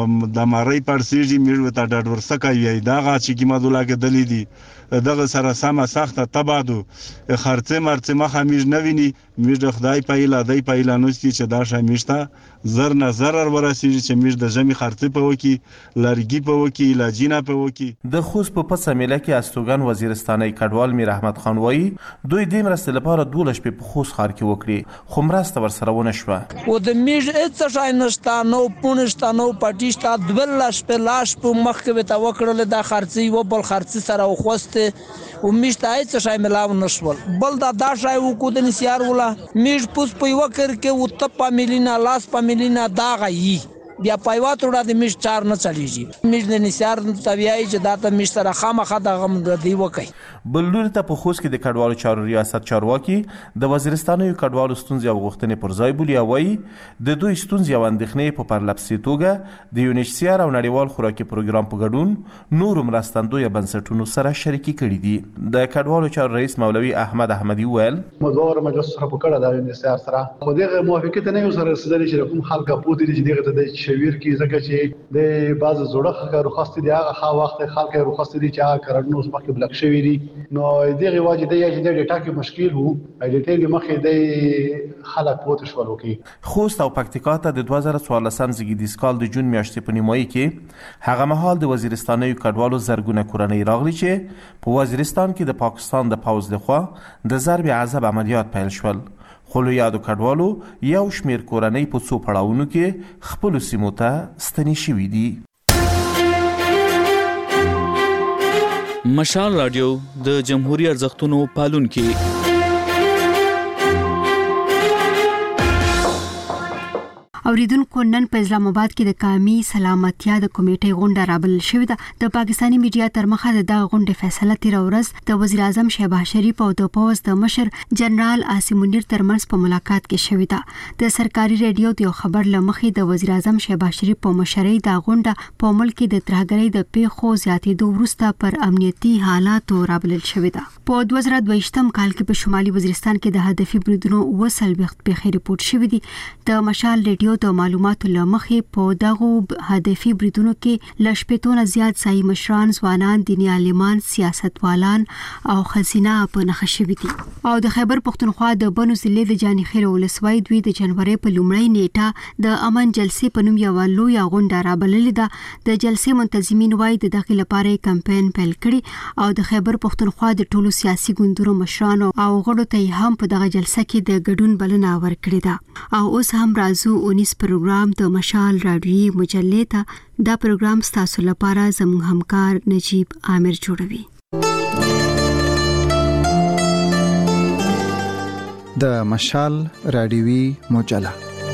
د ماری پرسیږي میږ وتا ډډ ورسکه وی دا غا چې کیما دو لاکه دلی دی دغه سره سم سخته تبادو خرڅه مرڅه مخه میږ نویني میږ خدای پایلا دای پایلا نوستي چې دا شمیشته زر نه zarar ورسیږي چې میږ د جمی خرڅه په وکی لرګي په وکی علاجینا په وکی. د خوست په پسه مله کې استوګن وزیرستاني کډوال میر احمد خان وایي دوی د مرستې لپاره دولس په خوست ښار کې وکړي خو مرسته ورسره ونه شوه. او د میږ اڅ شای نشتا نو پونشتا نو پټیشتا دبلش په لاش په مخ کې تا وکړل د خرڅي و بل خرڅي سره او خوسته او میشته اڅ شای ملاو نشول بل دا دا شای وکړو د نسیار ولا میږ پوس په یو کر کې او ته په ملینا لاس په ملینا دا غي بیا پایوات وړاندې مش چار نه چلیږي مش د نثار طبيعي چې دا ته مش سره خامخا د غم دی وکي. بل لوري ته په خوست کې د کډوالو چارو ریاست چارواکي د وزیرستانو کډوالو ستونزې او غوښتنې پر ځای بولي او وایي د دوی ستونزې او اندېښنې په پرلپسې توګه د یو ان ایچ سی آر او نړیوال خوراکي پروګرام په ګډون نورو مرستندویه بنسټونو سره شریکي کړي دي. د کډوالو چارو رئیس مولوي احمد احمدي وویل مدور مجلس سره په کړه د یو ان ایچ سی آر سره خو دغه موافقت نه یو سره رسیدلی چې کوم خلک په دې چې دغه د شویر کې ځکه چې د بعض زوړه خلک رخصت دي هغه خا وخت خلک رخصت دي چې هغه کارونه اوس مخکې بلک شوی دي نو دغه واجب دی چې د ډیټا کې مشکل وو ډیټا کې مخې د خلک پوت شول وکي. خوست او پکتیکا ته د دوه زره څوارلسم زیږدیز کال د جون میاشتې په نیمایي کې هغه مهال د وزیرستاني کډوالو زرګونه کورنۍ راغلي چې په وزیرستان کې د پاکستان د پوز لخوا د ضرب عذاب عملیات پیل شول. خو له یادو کډوالو یو شمیر کورنۍ په څو پړاوونو کې خپل سیمو ته ستنې شوي دي. مشال رادیو د جمهوریت ارزښتونو پالونکي. اوریدونکو نن په اسلام آباد کې د قومي سلامتیا د کمیټې غونډه رابلل شوې ده. د پاکستاني میډیا تر مخه د دغه غونډې فیصله تیر ورځ د وزیر اعظم شهباز شریف او د پوز د مشر جنرال عاصم منیر ترمنځ په ملاقات کې شوې ده. د سرکاري ریډیو د خبر لمخې د وزیر اعظم شهباز شریف په مشرۍ د غونډه په ملک کې د ترهګرۍ د پیښو زیاتېدو وروسته پر امنیتي حالاتو رابلل شوې ده. په دوه زره دوهشتم کال کې په شمالي وزیرستان کې د هدفي بریدونو وسل وخت پیښې ریپورت شوې دي. د مشال ریډیو د معلوماتو لمخې په دغه هدفي بریدونو کې لشپېتونه زیات ځایي مشران، ځوانان، دیني عالمان، سیاستوالان او خزینه په نښه شوي دي. او د خیبر پښتونخوا د بنو ضلع د جاني خیل ولسوالۍ دوی د جنوري په لومړۍ نیټه د امن جلسې په نوم یو لوی غونډه رابللې ده. د جلسې منتظمین وایي د دغه لپاره کمپاین پیل کړي او د خیبر پښتونخوا د ټولو سیاسي ګوندونو مشرانو او غړو ته هم په دغه جلسه کې د ګډون بلنه ورکړې ده. او اوس هم راځو اونیس پروګرام د مشال رادیوي مجلې ته. دا پروګرام ستاسو لپاره زموږ همکار نجیب عامر جوړوي. د مشال رادیوي مجله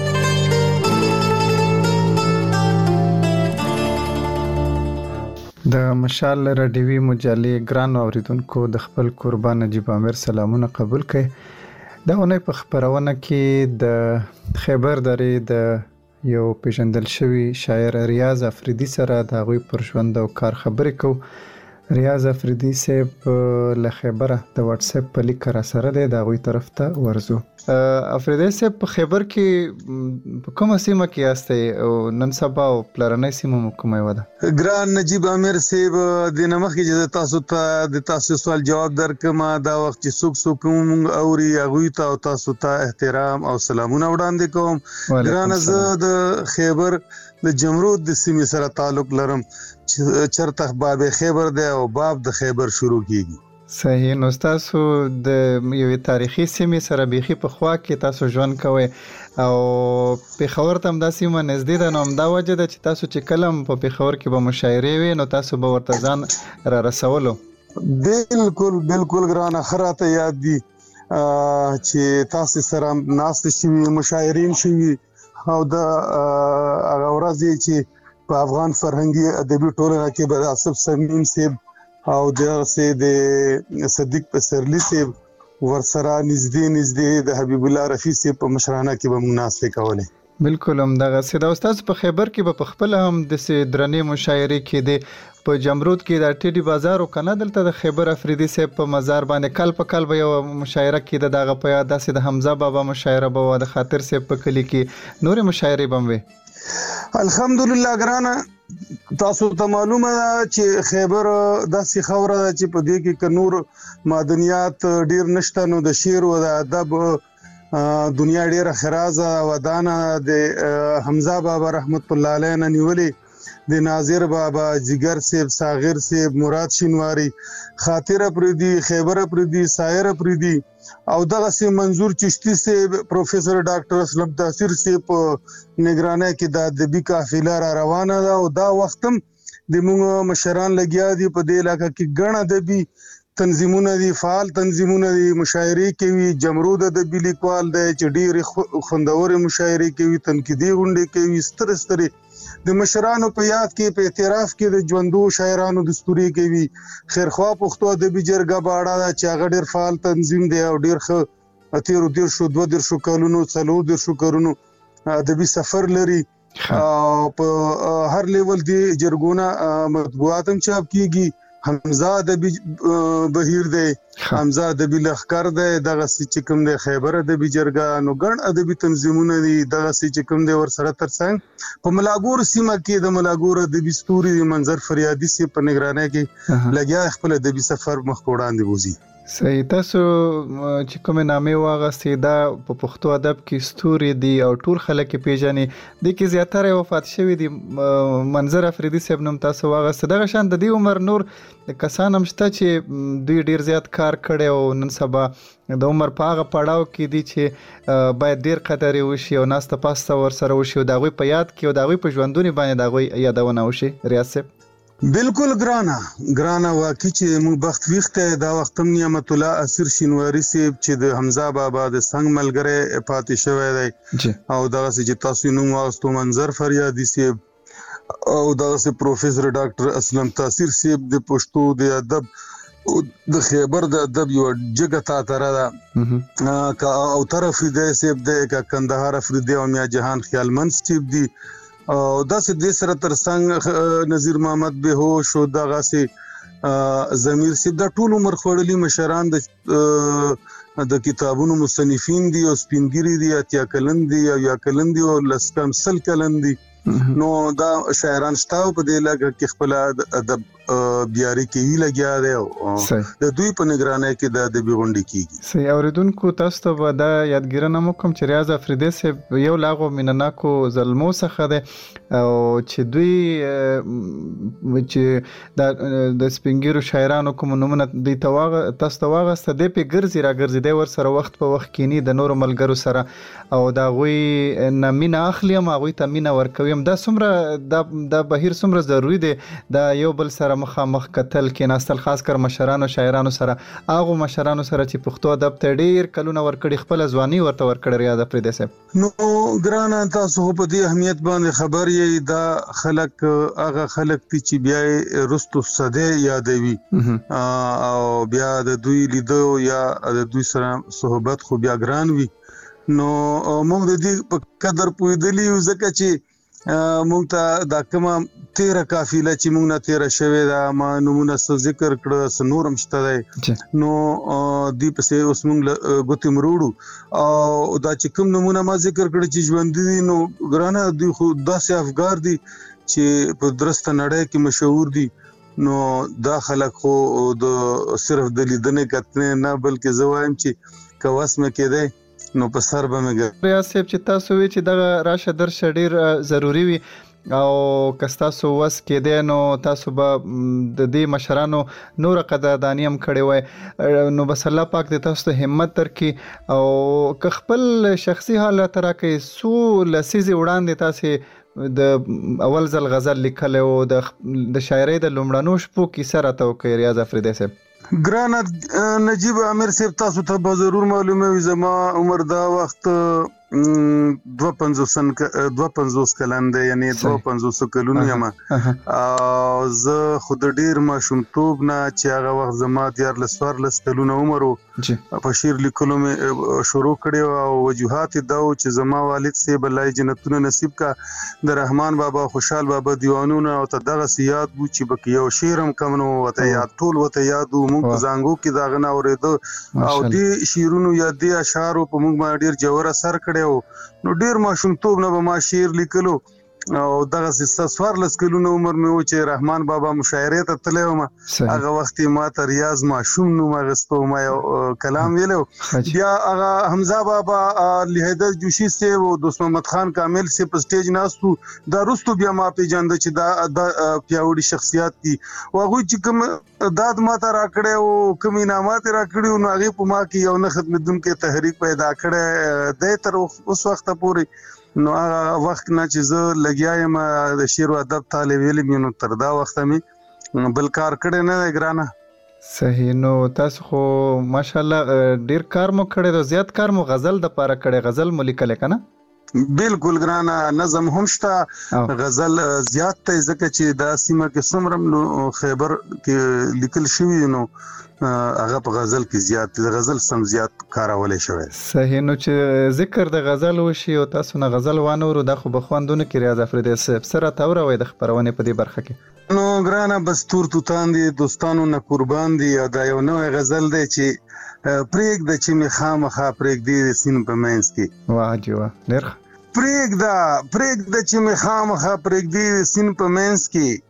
د مشال رادیوي مجلې ګران اوریدونکو د خپل قربان نجیب عامر سلامونه قبول کړئ. دا اونۍ په خبرونه کې د خیبر درې د یو پیژندل شوی شاعر ریاض افریدي سره د غوي پر ژوند او کار خبرې کوو. ریاض افریدي صاحب له خیبره د واتس اپ په لیک را سره دی د غوي طرف ته ورزو. افریدي صاحب په خیبر کې په کومه سیمه کې یاستئ او نن سبا او پلرنۍ سیمه کومه وده؟ ګران نجیب عامر صاحب د نمخ کې تاسو ته د تاسو سوال جواب درکم. دا وخت چې څوک څوک مونږ اوري هغه ته او تاسو ته احترام او سلامونه وړاندې کوم. ګران زه د خیبر د جمرود د سیمې سره تعلق لرم چې چرته باب خیبر دی او باب د خیبر شروع کیږي. صحیح. نو تاسو د یو تاریخي سیمې سره بيخي په خوا کې تاسو ژوند کوئ او پیښور ته هم دا سیمه نږدې ده. نو همدا وجه ده چې تاسو چې کلم په پیښور کې به مشاعرې وي نو تاسو به ورته ځان را رسولو. بالکل بالکل ګرانه خراته یاد دي چې تاسو سره ناست شوي مشاعرین شوي او دا هغه ورځ چې په افغان فرهنګي ادبي ټولنه کې به اسف سمیم صاحب او د سید صدیق پسرلی صاحب ورسره نږدې نږدې د حبیب الله رفیع صاحب په مشرانه کې به مناسبه کولې. بالکل هم دغه سید استاد په خیبر کې په خپل هم د درنې مشاعرې کې د په جمرود کې د ټیډي بازار او کنه دلته د خیبر افریدي صاحب په مزار باندې کال په کال به یو مشاعره کې دغه په یاد داسې د حمزه بابا مشاعره به د خاطر صاحب په کلی کې نور مشاعرې بم وي. الحمدلله ګرانه تاسو ته معلومه ده چې خیبر داسې خوره ده چې په دې کې ک نور معدنیات ډیر نشته نو د شعر او د ادب دنیا ډیره خرازه ودانه د حمزه بابا رحمت الله علیه نه نیولې د ناظر بابا جگر صاحب صاغر صاحب مراد شینواری خاطر افریدي خیبر افریدي سایر افریدي او دغه سي منظور چشتي صاحب پروفیسور ډاکټر اسلم تاثیر صاحب نگرانه کې د ادبي قافله را روانه ده او دا وختم د موږ مشران لګیا دي په دې علاقې کې ګڼ ادبي تنظیمونه دي فعال تنظیمونه دي مشاعرې کوي. جمرود ادبي لیکوال دی چې ډېر خوندور مشاعرې کوي تنقیدي غونډې کوي ستر ستر د مشرانو په یاد کې په اعتراف کې د ژوندو شاعرانو دستوري کوي. خیرخوا پښتو ادبي جرګه باړه چې هغه ډېر فعال تنظیم دی او ډېر ښه تیرو دېرشو شو دوه دېرشو کلونو څلور دېرشو کلونو ادبي سفر لري. په هر لیول دی جرګونه مطبوعات هم چاپ کیږي. حمزه ادبي بهیر دی، حمزه ادبي لخر دی، دغه چې کوم دی خیبر ادبي جرګه، نو ګڼ ادبي تنظیمونه دي. دغه چې کوم دی ور سره ترڅنګ په ملاګور سیمه کې د ملاګور ادبي ستوري منظر فریادي سي په نگرانۍ کې لګیا خپل ادبي سفر مخ وړاندې وځي. صحیح. تاسو چې کوم نامې واغستې دا په پښتو ادب کې ستوري دي او ټول خلک پیژني، د کې زیاتره وفات شوی دي. منظر افریدي صاحب نوم تاسو واغسته. دغه شان د دې عمر نور کسان هم شته چې دوی ډیر زیات کار کړي او نن سبا د عمر په هغه پړاو کې دي چې باید ډیر قدر وشي او ناس ته پاسته ور سره وشي او د هغوی په یاد کې او د هغوی په ژوندونې باندې د هغوی یادونه وشي. ریاض صاحب بالکل ګرانه ګرانه واقعي چې موږ بخت ویخته دا وخت هم نعمت الله اسیر شینواری صاحب چې د حمزه بابا د څنګ ملګری پاتې شوی دی او دغه چې تاسو نوم واغستو منظر فریادي صاحب او دغه پروفیسور ډاکټر اسلم تاثیر صاحب د پښتو د ادب د خیبر د ادب یو جګه تاتره ده او طرف دې صاحب د کندهار افریدي او میا جهان خیالمند صاحب دي او داسې د سره ترڅنګ نذیر محمد بهوش او دغه سي ضمیر سي د ټول عمر خړلي مشران د د کتابونو مصنفین دي او سپینګری دي اتیا کلن دي او یا کلن دي او لسکم سل کلن دي. نو دا شاعران شتاو په دې لګه کې خپل ادب بیاري کوي لګیا دی او د دوی په نگرانۍ کې د ادبي غونډې کیږي. صحیح. اوریدونکو تاسو ته به دا یادګیرنه مو کوم چې ریاض افریدي صاحب یو لاغو مینناکو زلمو څخه دی او چې دوی چې د سپینګیرو شاعرانو کوم نمونه دوی ته واغ تاسو ته واغسته دی په ګرځي را ګرځي دی ور سره وخت په وخت کینی د نورو ملګرو سره او دا غوي نه مینا اخلي ما غوي ته مینا ورکوي. دا څومره دا د بهیر څومره ضروری دی دا یو بل سره مخامخ کتل کې ناستل خاص کر مشرانو شاعرانو سره هغه مشرانو سره چې پښتو ادب ته ډیر کلونه ورکړي خپل ځواني ورته ورکړي. ریاض افریدي صاحب نو ګران تاسو په دې اهمیت باندې خبر یې دا خلک هغه خلک چې بیا رستو صده یادوي او بیا د دوی لیدو یا د دوی سره صحبت خو بیا ګران وي. نو موږ د دې په قدر پوهېدلی یو ځکه چې مونږ ته دا کومه تیره قافله چې مونږ نه تیره شوې ده ما نمونه څه ذکر کړه څه نور هم شته دی نو دوی پسې اوس مونږ ګوتې مروړو او دا چې کوم نمونه ما ذکر کړه چې ژوندي دي نو ګرانه دوی خو داسې افګار دي چې په درسته نړۍ کې مشهور دي. نو دا خلک خو د صرف د لیدنې کتنې نه بلکې زه وایم چې که وس مې کېدی نو په سر به مې ګر. ریاض صاحب چې تاسو وی چې دغه راشه درشه ډیر ضروری وي او که تاسو وس کېدی نو تاسو به د دې مشرانو نور قدردانی هم کړی وای نو بس الله پاک دې تاسو ته همت درکړي او که خپل شخصي حالت راکې سو لسیزي وړاندې تاسو د اول ځل غزل لیکل او د د شاعرۍ د لومړنو شپو کیسه راته وکړي. ریاض افریدي صاحب ګرانه نجیب عامر صاحب تاسو ته به ضرور معلومه وي زما عمر دا وخت دوه پنځوس دوه پنځوس کلن دی یعنی دوه پنځوس کلونه یم او زه خود ډیر ماشومتوب نه چې هغه وخت زما دیارلس څوارلس کلونه عمر و په شعر لیکلو مې شروع کړی او وجوهات دا و چې زما والد صاحب الله جنتونه نصیب کا د رحمان بابا خوشحال بابا دیوانونه او ته دغه یاد بو چې بک یو شعر هم کم نو وته یاد ټول وته یاد مونږ زنګو کې دا غنا اورېدو او دې شعرونو یا دې اشعار په مونږ باندې ډیر جوړه اثر کړی نو ډیر ماشومتوب نه به ما شعر لیکلو او دغه څوارلس کلونه عمر مې و چې رحمان بابا مشاعرې ته تللی وم هغه وخت ما ته ریاض ماشوم نوم اخیستی ما یو کلام ویلی بیا هغه حمزه بابا لیحیدر جوشي صاحب او دوست محمد خان کامل صاحب په سټیج ناست وو دا وروسته بیا ما پېژانده چې دا پیاوړي شخصیات دي او هغوی چې کوم داد ما ته راکړی او کوم انعامات یې راکړي نو هغې په ما کې یو نه ختمېدونکی تحریک پیدا کړی دی تر اوس وخته پورې نو هغه وخت نه چې زه لګیا یم د شعر او ادب طالب علم یم نو تر دا وخته مې بل کار کړی نه دی ګرانه. صحیح. نو تاسو خو ماشاءالله ډیر کار مو کړی دی زیات کار مو غزل د پاره کړی غزل مو لیکلی که نه؟ بالکل ګرانه نظم هم شته غزل زیات ته ځکه چې د سیمه کې څومره نو خیبر کې لیکل شوی نو هغه په غزل کې زیات د غزل سم زیات کارولې شوی. صحیح. نو چې ذکر د غزل وشي او تاسو نه غزل وانورو د خو بخواندونه کې ریاض افریدی صاحب سره تاوروي د خبرونه په دې برخه کې. نو ګرانه بس تور توتان دي دوستانو نه قربان دي او دا یو نوې غزل دی چې پریک د چې می خامخا پریک دی سین په مینس کې. واه جوا ډېر پریک دا پریک د چې می خامخا پریک دی سین په مینس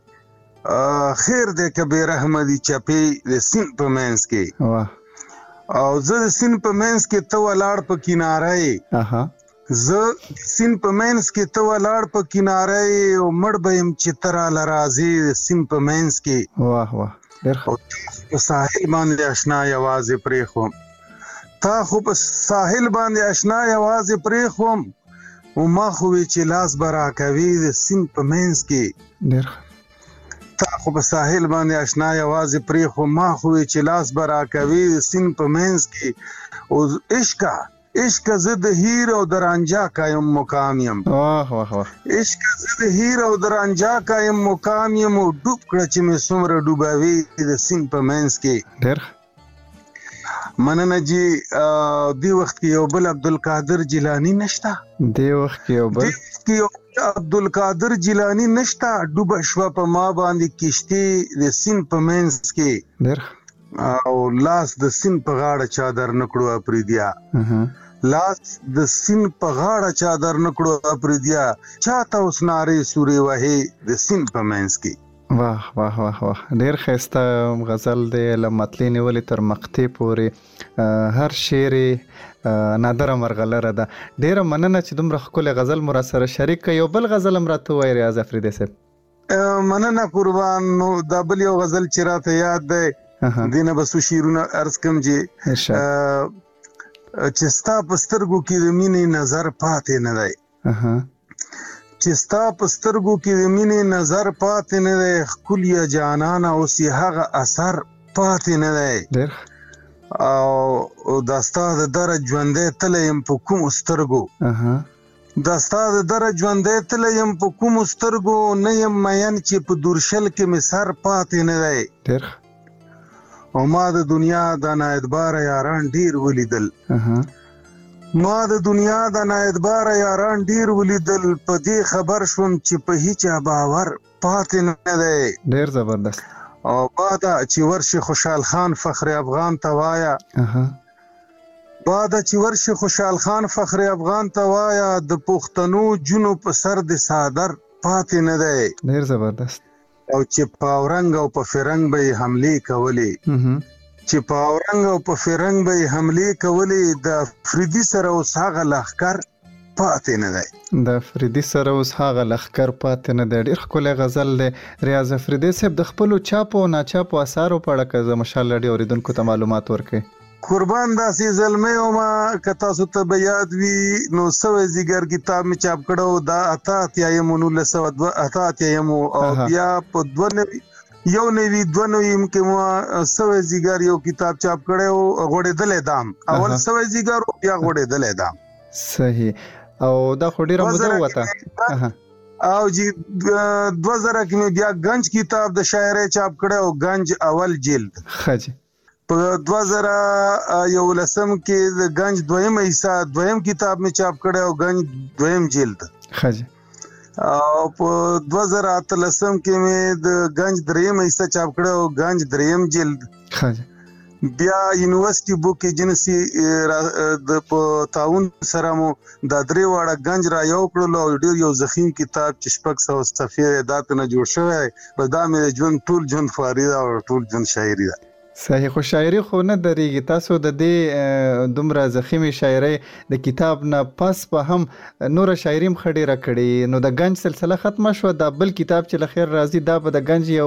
کې خیر دې کبه رحمدي چپی د سین په مینس کې. واه او زه د سین په مینس کې تو لاړ په کیناره اها زه سین په مینس کې تو لاړ په کیناره او مړ بهم چې تر لرازي سین په مینس کې. واه واه په ساحل باندې آشنا یوازې پرې خوم تا خو په ساحل باندې آشنا یوازې پرې خوم او ما خو چې لاس برا کوي د سین په مینس کې. ډېر تا خو په ساحل باندې آشنا یوازې پرې خوم ما خو چې لاس برا کوي د سین په مینس کې. او عشق عشق زد هیر او درانجا قائم مقام یم. واه واه واه عشق زد هیر او درانجا قائم مقام یم او ډوب کړه چې مې څومره ډوباوي د سین په مینس کې. ډېر مننه جی دی وخت کې یو بل عبدالقادر جیلانی نشتا دی وخت کې یو بل دی وخت کې یو عبدالقادر جیلانی نشتا ډوب شو په ما باندې کشتي د سین په مینس کې. ډېر او لاس د سین په غاړه چادر نکړو اپریدیا اها لاس د سین په غاړه چادر نکړو اپریدیا چاته اوس نارې سوري وهي د سین په مینس کې. واه واه واه واه ډېر ښایسته غزل دی له متلې نیولې تر مقطع پورې هر شعر نادره مرغلره ده. ډېره مننه چې دومره ښکلې غزل مو راسره شریک کړئ. یو بل غزل هم راته ووایئ ریاض افریدی صاحب. مننه قربان. نو دا بل یو غزل چې راته یاد دی دینه بسو شیرونه عرض کم جی چې ستا په سترګو کې د مینې نظر پاتې نه دی. اها چې ستا په سترګو کې د مینې نظر پاتې نه دی ښکلیه جانانه اوس یې هغه اثر پاتې نه دی. ډېر او دا ستا د دره ژوندی تللی یم په کومو سترګو اها دا ستا د دره ژوندی تللی یم په کومو سترګو نه یم مین چې په دورشل کې مې سر پاتې نه دی. ډېر او ما د دنیا د نااعتباره یاران ډیر ولیدل ما د دنیا د نااعتباره یاران ډیر ولیدل په دې خبر شوم چې په هیڅ باور پاتې نه دی. ډیر زبردست. او بادا چې ورشي خوشحال خان فخر افغان توایا اها بادا چې ورشي خوشحال خان فخر افغان توایا د پښتنو جنو په سر د صادر پاتې نه دی. ډیر زبردست. او چې په اورنګ او په فرنګ به حمله کولې چې په اورنګ او په فرنګ به حمله کولې د فریدي سره اوس هغه لخر پاتې نه دی. د فریدي سره اوس هغه لخر پاتې نه دی. ډېر ښکلی غزل دی. ریاض افریدی صاحب د خپلو چاپو او ناچاپو اثارو په اړه که زه مشال لډي اورېدونکو ته معلومات ورکړئ. قربان داسې زلمی وما که تاسو ته به یاد وي نو سوی زیګر کتاب مې چاپ کړو دا اته اتیایمو نولس سوه دوه اته اتیایمو او بیا په دوه نوي یو نوي دوه نویم کې مو سوی زیګر یو کتاب چاپ کړی و غوړېدلی دام اول سوی زیګر و بیا غوړېدلی دام. صحیح. او دا خو ډېره موده وته او جی دوه زره کې مې بیا گنج کتاب د شاعرۍ چاپ کړی او گنج اول جلد. ښه جي. په دوه زره یولسم کې د گنج دویم حصہ دویم کتاب مې چاپ کړی او گنج دویم جلد. ښه جي. او په دوه زره اتلسم کې مې د گنج دریم حصہ چاپ کړی او گنج دریم جلد. ښه جي. بیا یونیورسيټي بوک ایجنسی د په تعاون سره مو د درې واړه گنج را یو کړل او ډیر یو زخیم کتاب چې شپږ سوه صفحې دات نه جوړ شوی په دا مې ژوند ټول ژوند خواري او ټول ژوند شاعري ده. صحیح. خو شاعري خو نه درېږي. تاسو د دې دومره زخیمي شاعرۍ د کتاب نه پس به هم نوره شاعري هم ښه ډېره کړې. نو د گنج سلسله ختمه شوه. دا بل کتاب چې له خیر راځي دا به د گنج یو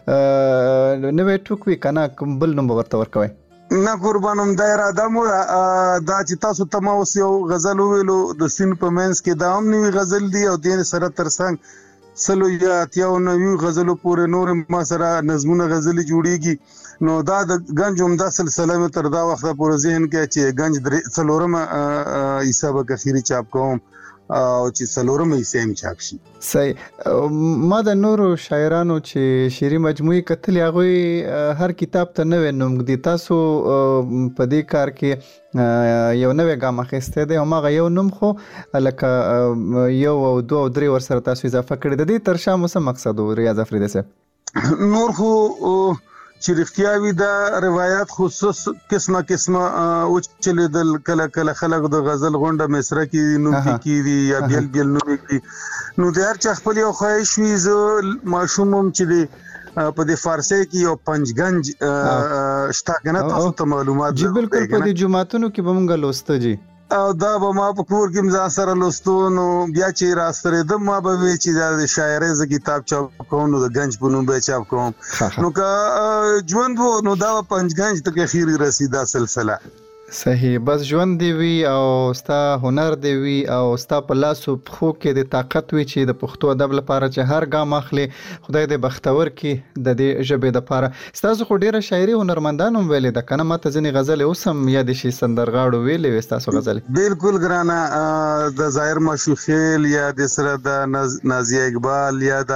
نوی ټوک وي که نه کوم بل نوم به ورته ورکوئ؟ نه قربانم دا اراده مو دا چې تاسو ته ما اوس یو غزل وویلو د سین په منځ کې دا هم نوي غزل دی او دې سره ترڅنګ سلو یا اتیاو نوي غزلو پورې نور ما سره نظمونه غزلې جوړیږي. نو دا د گنج عمده سلسله مې تر دا وخته پورې ذهن کې چې گنج څلورمه حصہ به اخیری چاپ کوم او چې څلورم حصہ هم چاپ شي. صحیح. ما د نورو شاعرانو چې شعري مجموعې کتلې هغه هر کتاب ته نوې نوم دي. تاسو په دې کار کې یو نوې ګام اخیسته دی او ما یو نوم خو لکه یو او دوه او درې ور سره تاسو اضافه کړی د دې ترشا مو څه مقصد و ریاض افریدی صاحب؟ نور خو چې رښتیاوي دا روایت خصوص قسمه قسمه او چلیدل کله کله خلک د غزل غونډه مصره کې نوم کې یا بیل بیل نوم کې نو د هر چا خپل یو خواهش وي. زه ماشومم چې دی په د فارسی کې یو پنځګنج شته کنه تاسو ته معلومات جی بالکل په دې جمعاتونو کې به مونږ لوسته جی او دا به ما په کور کې مزه سره لوستو نو بیا چې راستره د ما به وی چې د شاعري ز کتاب چاپ کوم نو د گنج په نوم به چاپ کوم نو کا ژوند وو نو دا پنځګنج ته اخیری رسیدا سلسله. صحیح. بس ژوند دی وی او ستا هنر دی وی او ستا په لاسو خو کې د طاقت وی چې د پښتو ادب لپاره چې هر ګام اخلي خدای دې بختور کې د دې ژبې د لپاره. تاسو خو ډیره شاعري هنرمندان هم ویلې ده کنه؟ ماته ځنې غزل اوسم یاد شي سندرغاړو ویلې وې تاسو غزل؟ بالکل ګرانه د ظاهر مشوخیل یا د سره د نازیه اقبال یا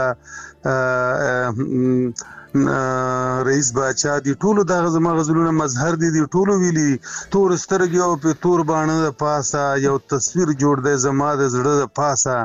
د رئیس باچا دی ټولو د غزما غزلونه مظهر دي دي ټولو ویلي تور سترګي او په تور باڼه د پاسه یو تصویر جوړ دی زما د زړه د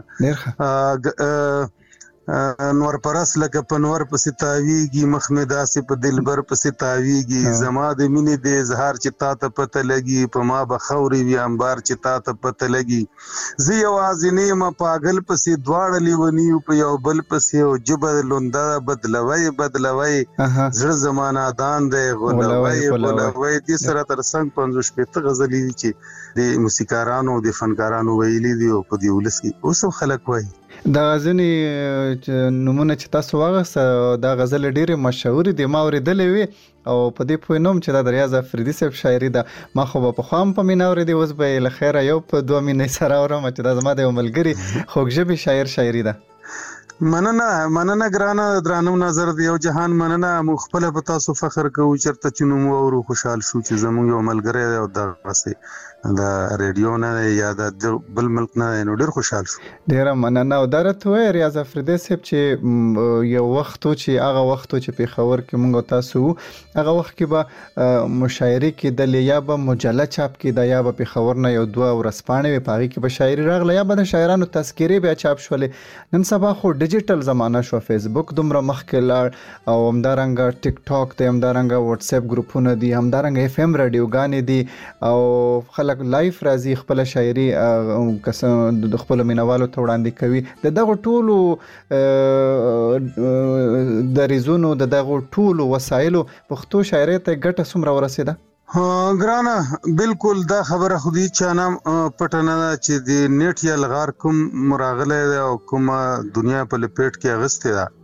پاسه نور پرس لکه پنور په ستاویږي مخ مې داسې په دلبر په ستاویږي زما د مینې د اظهار چې تا ته پته لګي په ما به خوري وي انبار چې تا ته پته لګي زه یوازې ما پاگل پسې دواړه لیونی په یو بل پسې او جبر لوندا بدلوي بدلوي زړه زمانہ دان دی غولوي غولوي دې سره تر څنګ پنځوس پته غزلې چې د موسیقارانو د فنکارانو ویلي دي او په دې ولس کې اوس خلک وایي دا غزنی نمونه چې تاسو واغسته دا غزل ډېرې مشهور دي ما اورېدلې وي او په دې پوه نوم چې دا د ریاض افریدي صاحب شاعري ده ما خو به پخوا هم په مینه اورېدې اوس به یې له خیره یو په دوه مینې سره اورم چې دا زما د یو ملګري خوږژبې شاعر شاعري ده. مننه مننه ګرانه درانه نظر دی یو جهان مننه مو خپل په تاسو فخر کوو چرته چې نو ورو خوشحال شو چې زموږ یو ملګری دی او دغه د ریډیو نه یا د بل ملک نه نو ډیر خوشحال شو. ډیره مننه. او درته وای ریاض افریدی صاحب چې یو وخت چې هغه وخت چې په خبر کې مونږ تاسو هغه وخت کې به مشاعري کې د یا به مجله چاپ کې د یا به په خبر نه یو دوه ورسپانې په هغه کې به شاعري راغله یا به د شاعرانو تذکيري به چاپ شولې. نن سبا خو ډیجیټل زمانہ شو فیسبوک دومره مخکې لاړ او همدارنګه ټیک ټاک ته همدارنګه واتس اپ ګروپونه دي همدارنګه اف ام رادیوګانې دي او خلک لایف راځي خپل شاعري کس د خپل مینوالو ته وړاندې کوي. د دغه ټولو د ریزونو د دغه ټولو وسایلو پښتو شاعري ته ګټه څومره ورسېده؟ ها ګرانه بالکل دا خبره خودي چانم پټنه چې د نیټ یا لغار کوم مراغله او کوم دنیا په لپیټ کې اغسته ده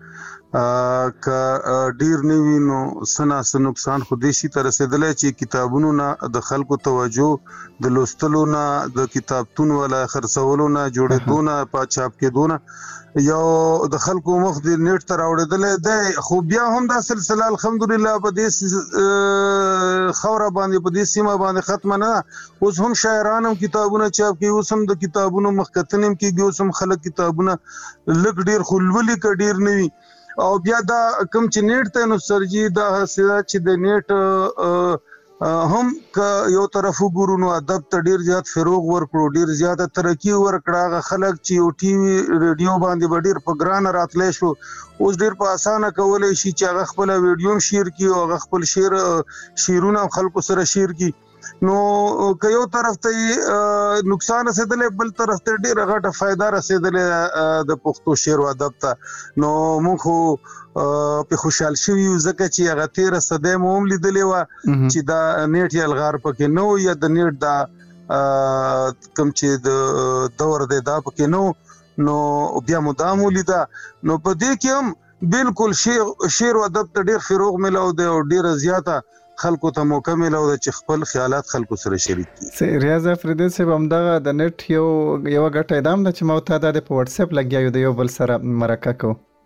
ک ډیر نیوی نو سنا سن نقصان خودي شي تر رسیدلې چې کتابونو نه د خلکو توجه د لوستلو نه د کتابتون ولا خرڅولو نه جوړېدو نه په چاپ کېدو نه یو د خلکو مخ د نیټ تر اوړېدلې ده خو بیا هم دا سلسله الحمدلله په دې خوره باندې په دې سیمه باندې ختم نه اوس هم شاعرانو کتابونه چاپ کوي اوس هم د کتابونو مخکتنیم کېږي اوس هم خلک کتابونه لګ ډیر خلولي ک ډیر نوي او بیا دا کوم چې نیټ ته نو سرجی دا حسدا چې د نیټ هم ک یو طرف ګورو نو ادب ته ډیر زیات فروغ ورکړو ډیر زیات ترقی ورکړه خلک چې یو ټي وي ریډیو باندې ډیر په ګران راتلې شو اوس ډیر په اسانه کولای شي چې هغه خپل ویډیو شیر کړي او هغه خپل شعر شیرونه خلکو سره شیر کړي نو که یو طرف ته نقصان رسیدلې بل طرف ته ډیره غټه فائدہ رسیدلې د پښتو شعر او ادب ته نو موږ په خوشحال شو یو ځکه چې هغه تیر صدې مو هم لیدلې و چې دا نیټ یلغار پکې نو یا د نیټ دا کم چې د دور د دا پکې نو نو بیا مدام ولیدا نو په دې کې هم بالکل شعر شعر او ادب ته ډیر فروغ ملو دی او ډیر زیاته خلکو ته موقع ملو د چې خپل خیالات خلکو سره شریک کړي. ریاض افریدی صاحب همدغه د نت یو یو غټه ادم د چې مو ته د په واتس اپ لګیاو د یو بل سره مرکه کو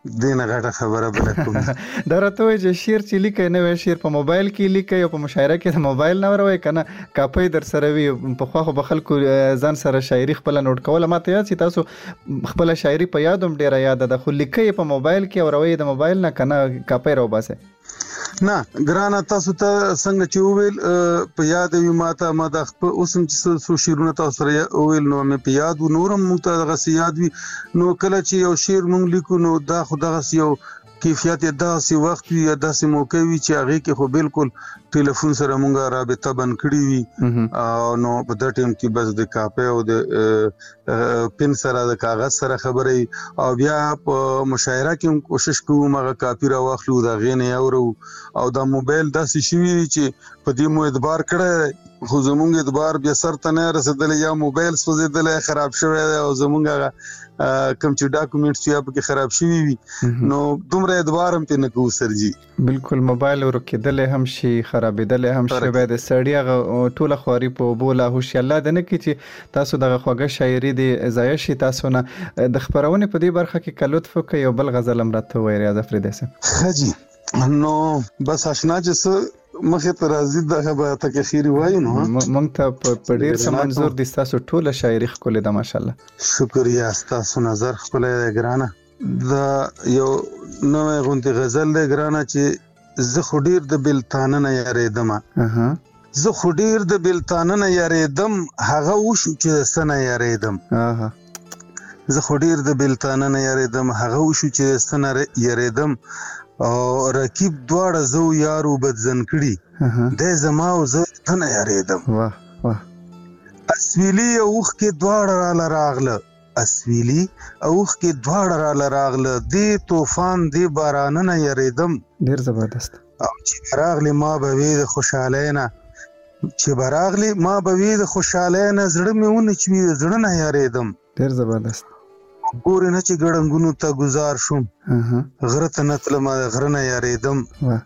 دینه غټه خبره بل کوم دا راته وایي چې شعر چې لیکي نوې شعر په موبایل کې لیکي او په مشاعره کې د موبایل نه وروي کنه کاپي در سره وي په خو خو بخلکو ځان سره شاعري خپل نوٹ کوله ماته یاد چې تاسو خپل شاعري په یادوم ډیره یاد ده خو لیکي په موبایل کې او وروي د موبایل نه کنه کاپي راو باسه نه ګرانه تاسو ته څنګه چې وویل په یاد وي ماته ما د خپل اوسم چې سو شیرونه تاسو سره وویل نو مې په یاد و نورم مو ته دغه یاد وي نو کله چې یو شعر مونږ لیکو نو دا خو دغه یو کیفیت داسې وخت وي داسې موقع وي چې هغه کې خو بالکل ټلیفون سره مونږه رابطه بند کړی وي او نو په دې ټیم کې بس د کاپي او د پن سره د کاغذ سره خبرې او بیا په مشاعره کې کوشش کوو مغه کاپي را واخلو دا غینې اورو او دا موبایل داسې شي چې په دې مو اعتبار کړی خو زمونږ اعتبار بیا سر ته نه رسیدل یا موبایل سوځیدل خراب شوی او زمونږ کوم چې ډاکومېنټس یا په کې خراب شوی وي نو دومره اعتبار هم ته نه کوو سرجی بالکل موبایل ورکېدل هم شي خرابېدل هم شي به د سړی غ ټوله خواري په بوله هوش الله د نه کې چې تاسو دغه خوږه شاعري دی ضایع شي تاسو نه د خبرونه په دې برخه کې کلوت فکر یو بل غزل امرته وای ریاض افریدی سه خجی نو بس آشنا چې مخه ته راځي دغه به ته خیری وایو نو مونږ ته په ډیر څه منظور دي تاسو ټوله شاعري خپل د ماشاءالله شکریا تاسو نظر خپل ګرانه دا یو نوې غونډه غزل ده ګرانه چې زه خو ډیر د بلتانه نه یریدم اها زه خو ډیر د بلتانه نه یریدم هغه وشو چې سنه یریدم اها زه خو ډیر د بلتانه نه یریدم هغه وشو چې سنه یریدم او رکیب دواړه زو یارو بدزن کړي د زما او زه ته یریدم واه واه اسویلی اوخ کې دواړه را راغله اسویلی اوخ کې دواړه را راغله دی طوفان دی باران نه یریدم ډیر زبردست او چې راغلی ما به وی د خوشاله نه چې براغلی ما به وی د خوشاله نه زړه مې ونه چې زړه نه یریدم ډیر زبردست ګور نه چې ګړنګونو ته گزار شوم غره ته نتلم غره نه یریدم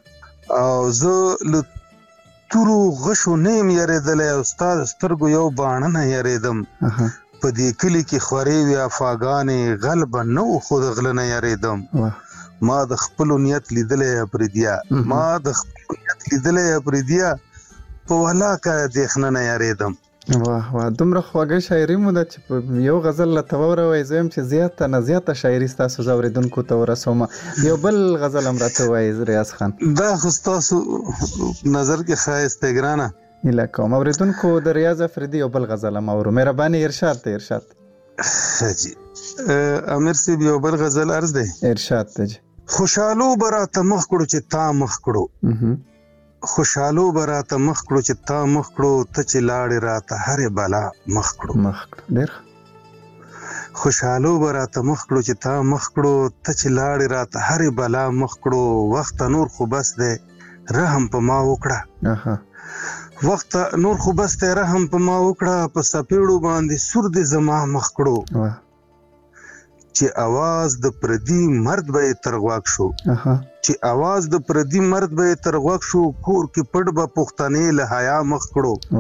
او زه له تورو غشو نیم یریدل او استاد سترګو یو باڼه نه یریدم په دې کلی کې خوري وی افغانې غلب نو خود غل نه یریدم ما د خپل نیت لیدلې پردیا ما د خپل نیت لیدلې پردیا په ولا کا دیخنه نه یریدم واه واه دومره خوږه شاعري مو ده چې یو غزل له توره وای زم چې زیاته نه زیاته شاعري تاسو زوریدونکو ته ورسوم یو بل غزل هم راته وای ریاض خان دا خو تاسو نظر کې خایسته ګرانه اله کوم اوریدونکو د ریاض افریدی یو بل غزل هم اورو مهرباني ارشاد ته ارشاد حاجی امیر سی یو بل غزل عرض ده ارشاد ته خوشالو براته مخ کړو چې تا مخ کړو خوشالو براته مخ کړو چې تا مخ کړو ته چې لاړې راته هرې بلا مخ کړو مخ کړو ډېر خوشالو براته مخ کړو چې تا مخ کړو ته چې لاړې راته هرې بلا مخ کړو وخت نور خو بس دی رحم په ما وکړه اها وخت نور خو بس دی رحم په ما وکړه په سپېړو باندې سور دې زما مخ کړو واه چې आवाज د پردي مرد به ترغواک شو اها چې आवाज د پردي مرد به ترغواک شو کور کې پړ به پښتنې له حیا مخ کړو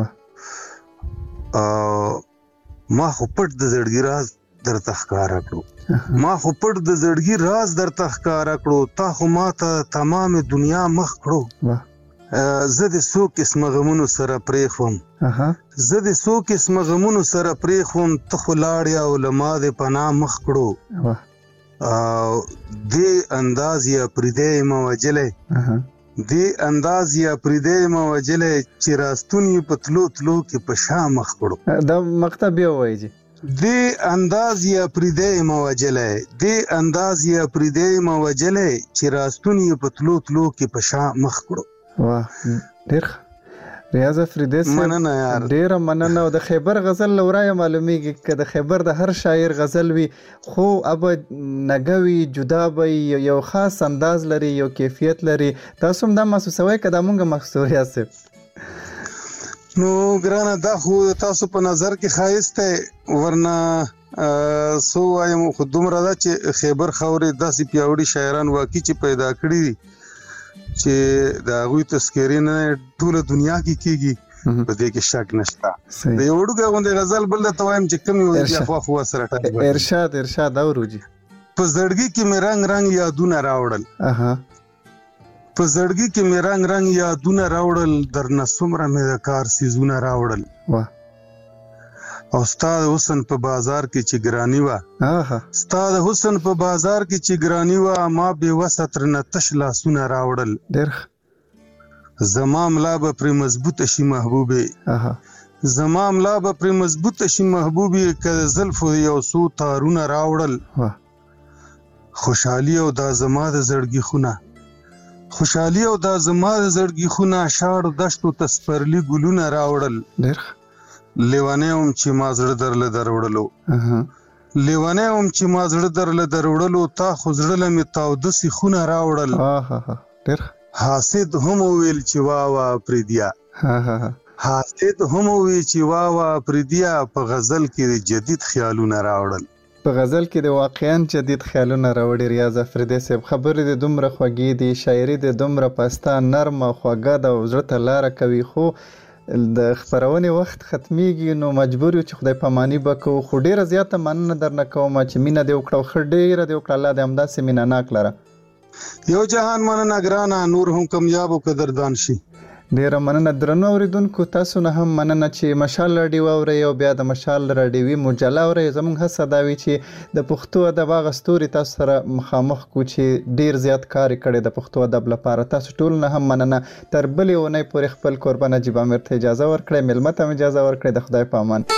ا ما خو پټ د زړګي راز درته ښکارا کړو ما خو پټ د زړګي راز درته ښکارا کړو تا خو ما ته تمام دنیا مخ کړو واه زه د سو قسم غمونو سره پریخوم اها زه د سو قسم غمونو سره پریخوم ته خلاړیا او لما د پناه مخ کړو واه او دې انداز یا پردې موجله اها دې انداز یا پردې موجله چې راستونی پتلو تلو کې پشا مخ کړو دا مکتب یو وایي دې انداز یا پردې موجله دې انداز یا پردې موجله چې راستونی پتلو تلو کې پشا مخ کړو واه ډېر ریاض افریدی مننه یار ډېر مننه او د خیبر غزل لورای معلومیږي چې د خیبر د هر شاعر غزل وي خو اب نګوي جدا وي یو خاص انداز لري یو کیفیت لري تاسو هم دا محسوسوي کدا مونږه محسوسیاسه نو ګرانه دا خو تاسو په نظر کې خایسته ورنه سو وایم خو دومره دا چې خیبر خوري داسې پیاوړي شاعران واقعي چې پیدا کړي چې دا غوي تذکرې نه ټول دنیا کې کیږي په دې کې شک نشته د یو ډوګه غونډه غزل بل ته وایم چې کم یو بیا خو خو سره ټاګ ارشاد ارشاد اوروجي په زړګي کې مې رنگ رنگ یادونه راوړل اها په زړګي کې مې رنگ رنگ یادونه راوړل درنه څومره مې د کار سیزونه راوړل واه او ستاد حسن په بازار کې چې ګرانی و اها ستاد حسن په بازار کې چې ګرانی و ما به وسط نه تش لاسونه راوړل ډېر زما ملا به پر مضبوط شي محبوبه اها زما ملا به پر مضبوط شي محبوبه ک زلفو یو سو تارونه راوړل واه خوشحالي او د زما د زړګي خونه خوشحالي او د زما د زړګي خونه شاړ دشتو تسپرلی ګلونه راوړل ډېر لیوانه هم چې ما زړه درله دروړلو اها لیوانه هم چې ما زړه درله دروړلو تا خو زړه مې تاوده سي خونه راوړل اها ډېر حاسد هم ویل چې وا وا پردیا ها ها حاسد هم وی چې وا وا پردیا په غزل کې جدید خیالونه راوړل په غزل کې د واقعاً جدید خیالونه راوړي ریاض افریدی صاحب خبرې د دومره خوږې دي شاعري د دومره پسته نرم او خوږه ده او زړه ته لاره کوي خو د خبرونې وخت ختمیږي نو مجبور یو چې خدای پاماني وکړو خو ډیره زیاته مننه درنه کوم چې مینه دې وکړه خو ډیره دې وکړه الله دې همداسې مینه ناک لره یو جهان مننه ګرانه نور هم کمیاب او قدردان شي ډیره مننه درنو اوریدونکو تاسو نه هم مننه چې مشال راډیو اورئ او بیا د مشال راډیوي مجله اورئ زموږ هڅه دا وي چې د پښتو ادب هغه ستوري تاسو سره مخامخ کو چې ډیر زیات کار کړي د پښتو ادب لپاره تاسو ټول نه هم مننه تر بلې اونۍ پورې خپل قربان نجیب امیر ته اجازه ورکړئ مېلمه ته اجازه ورکړئ د خدای په امان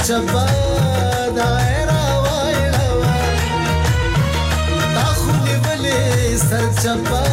سرچپا دایره وایړوا تا خو نیولې سرچپا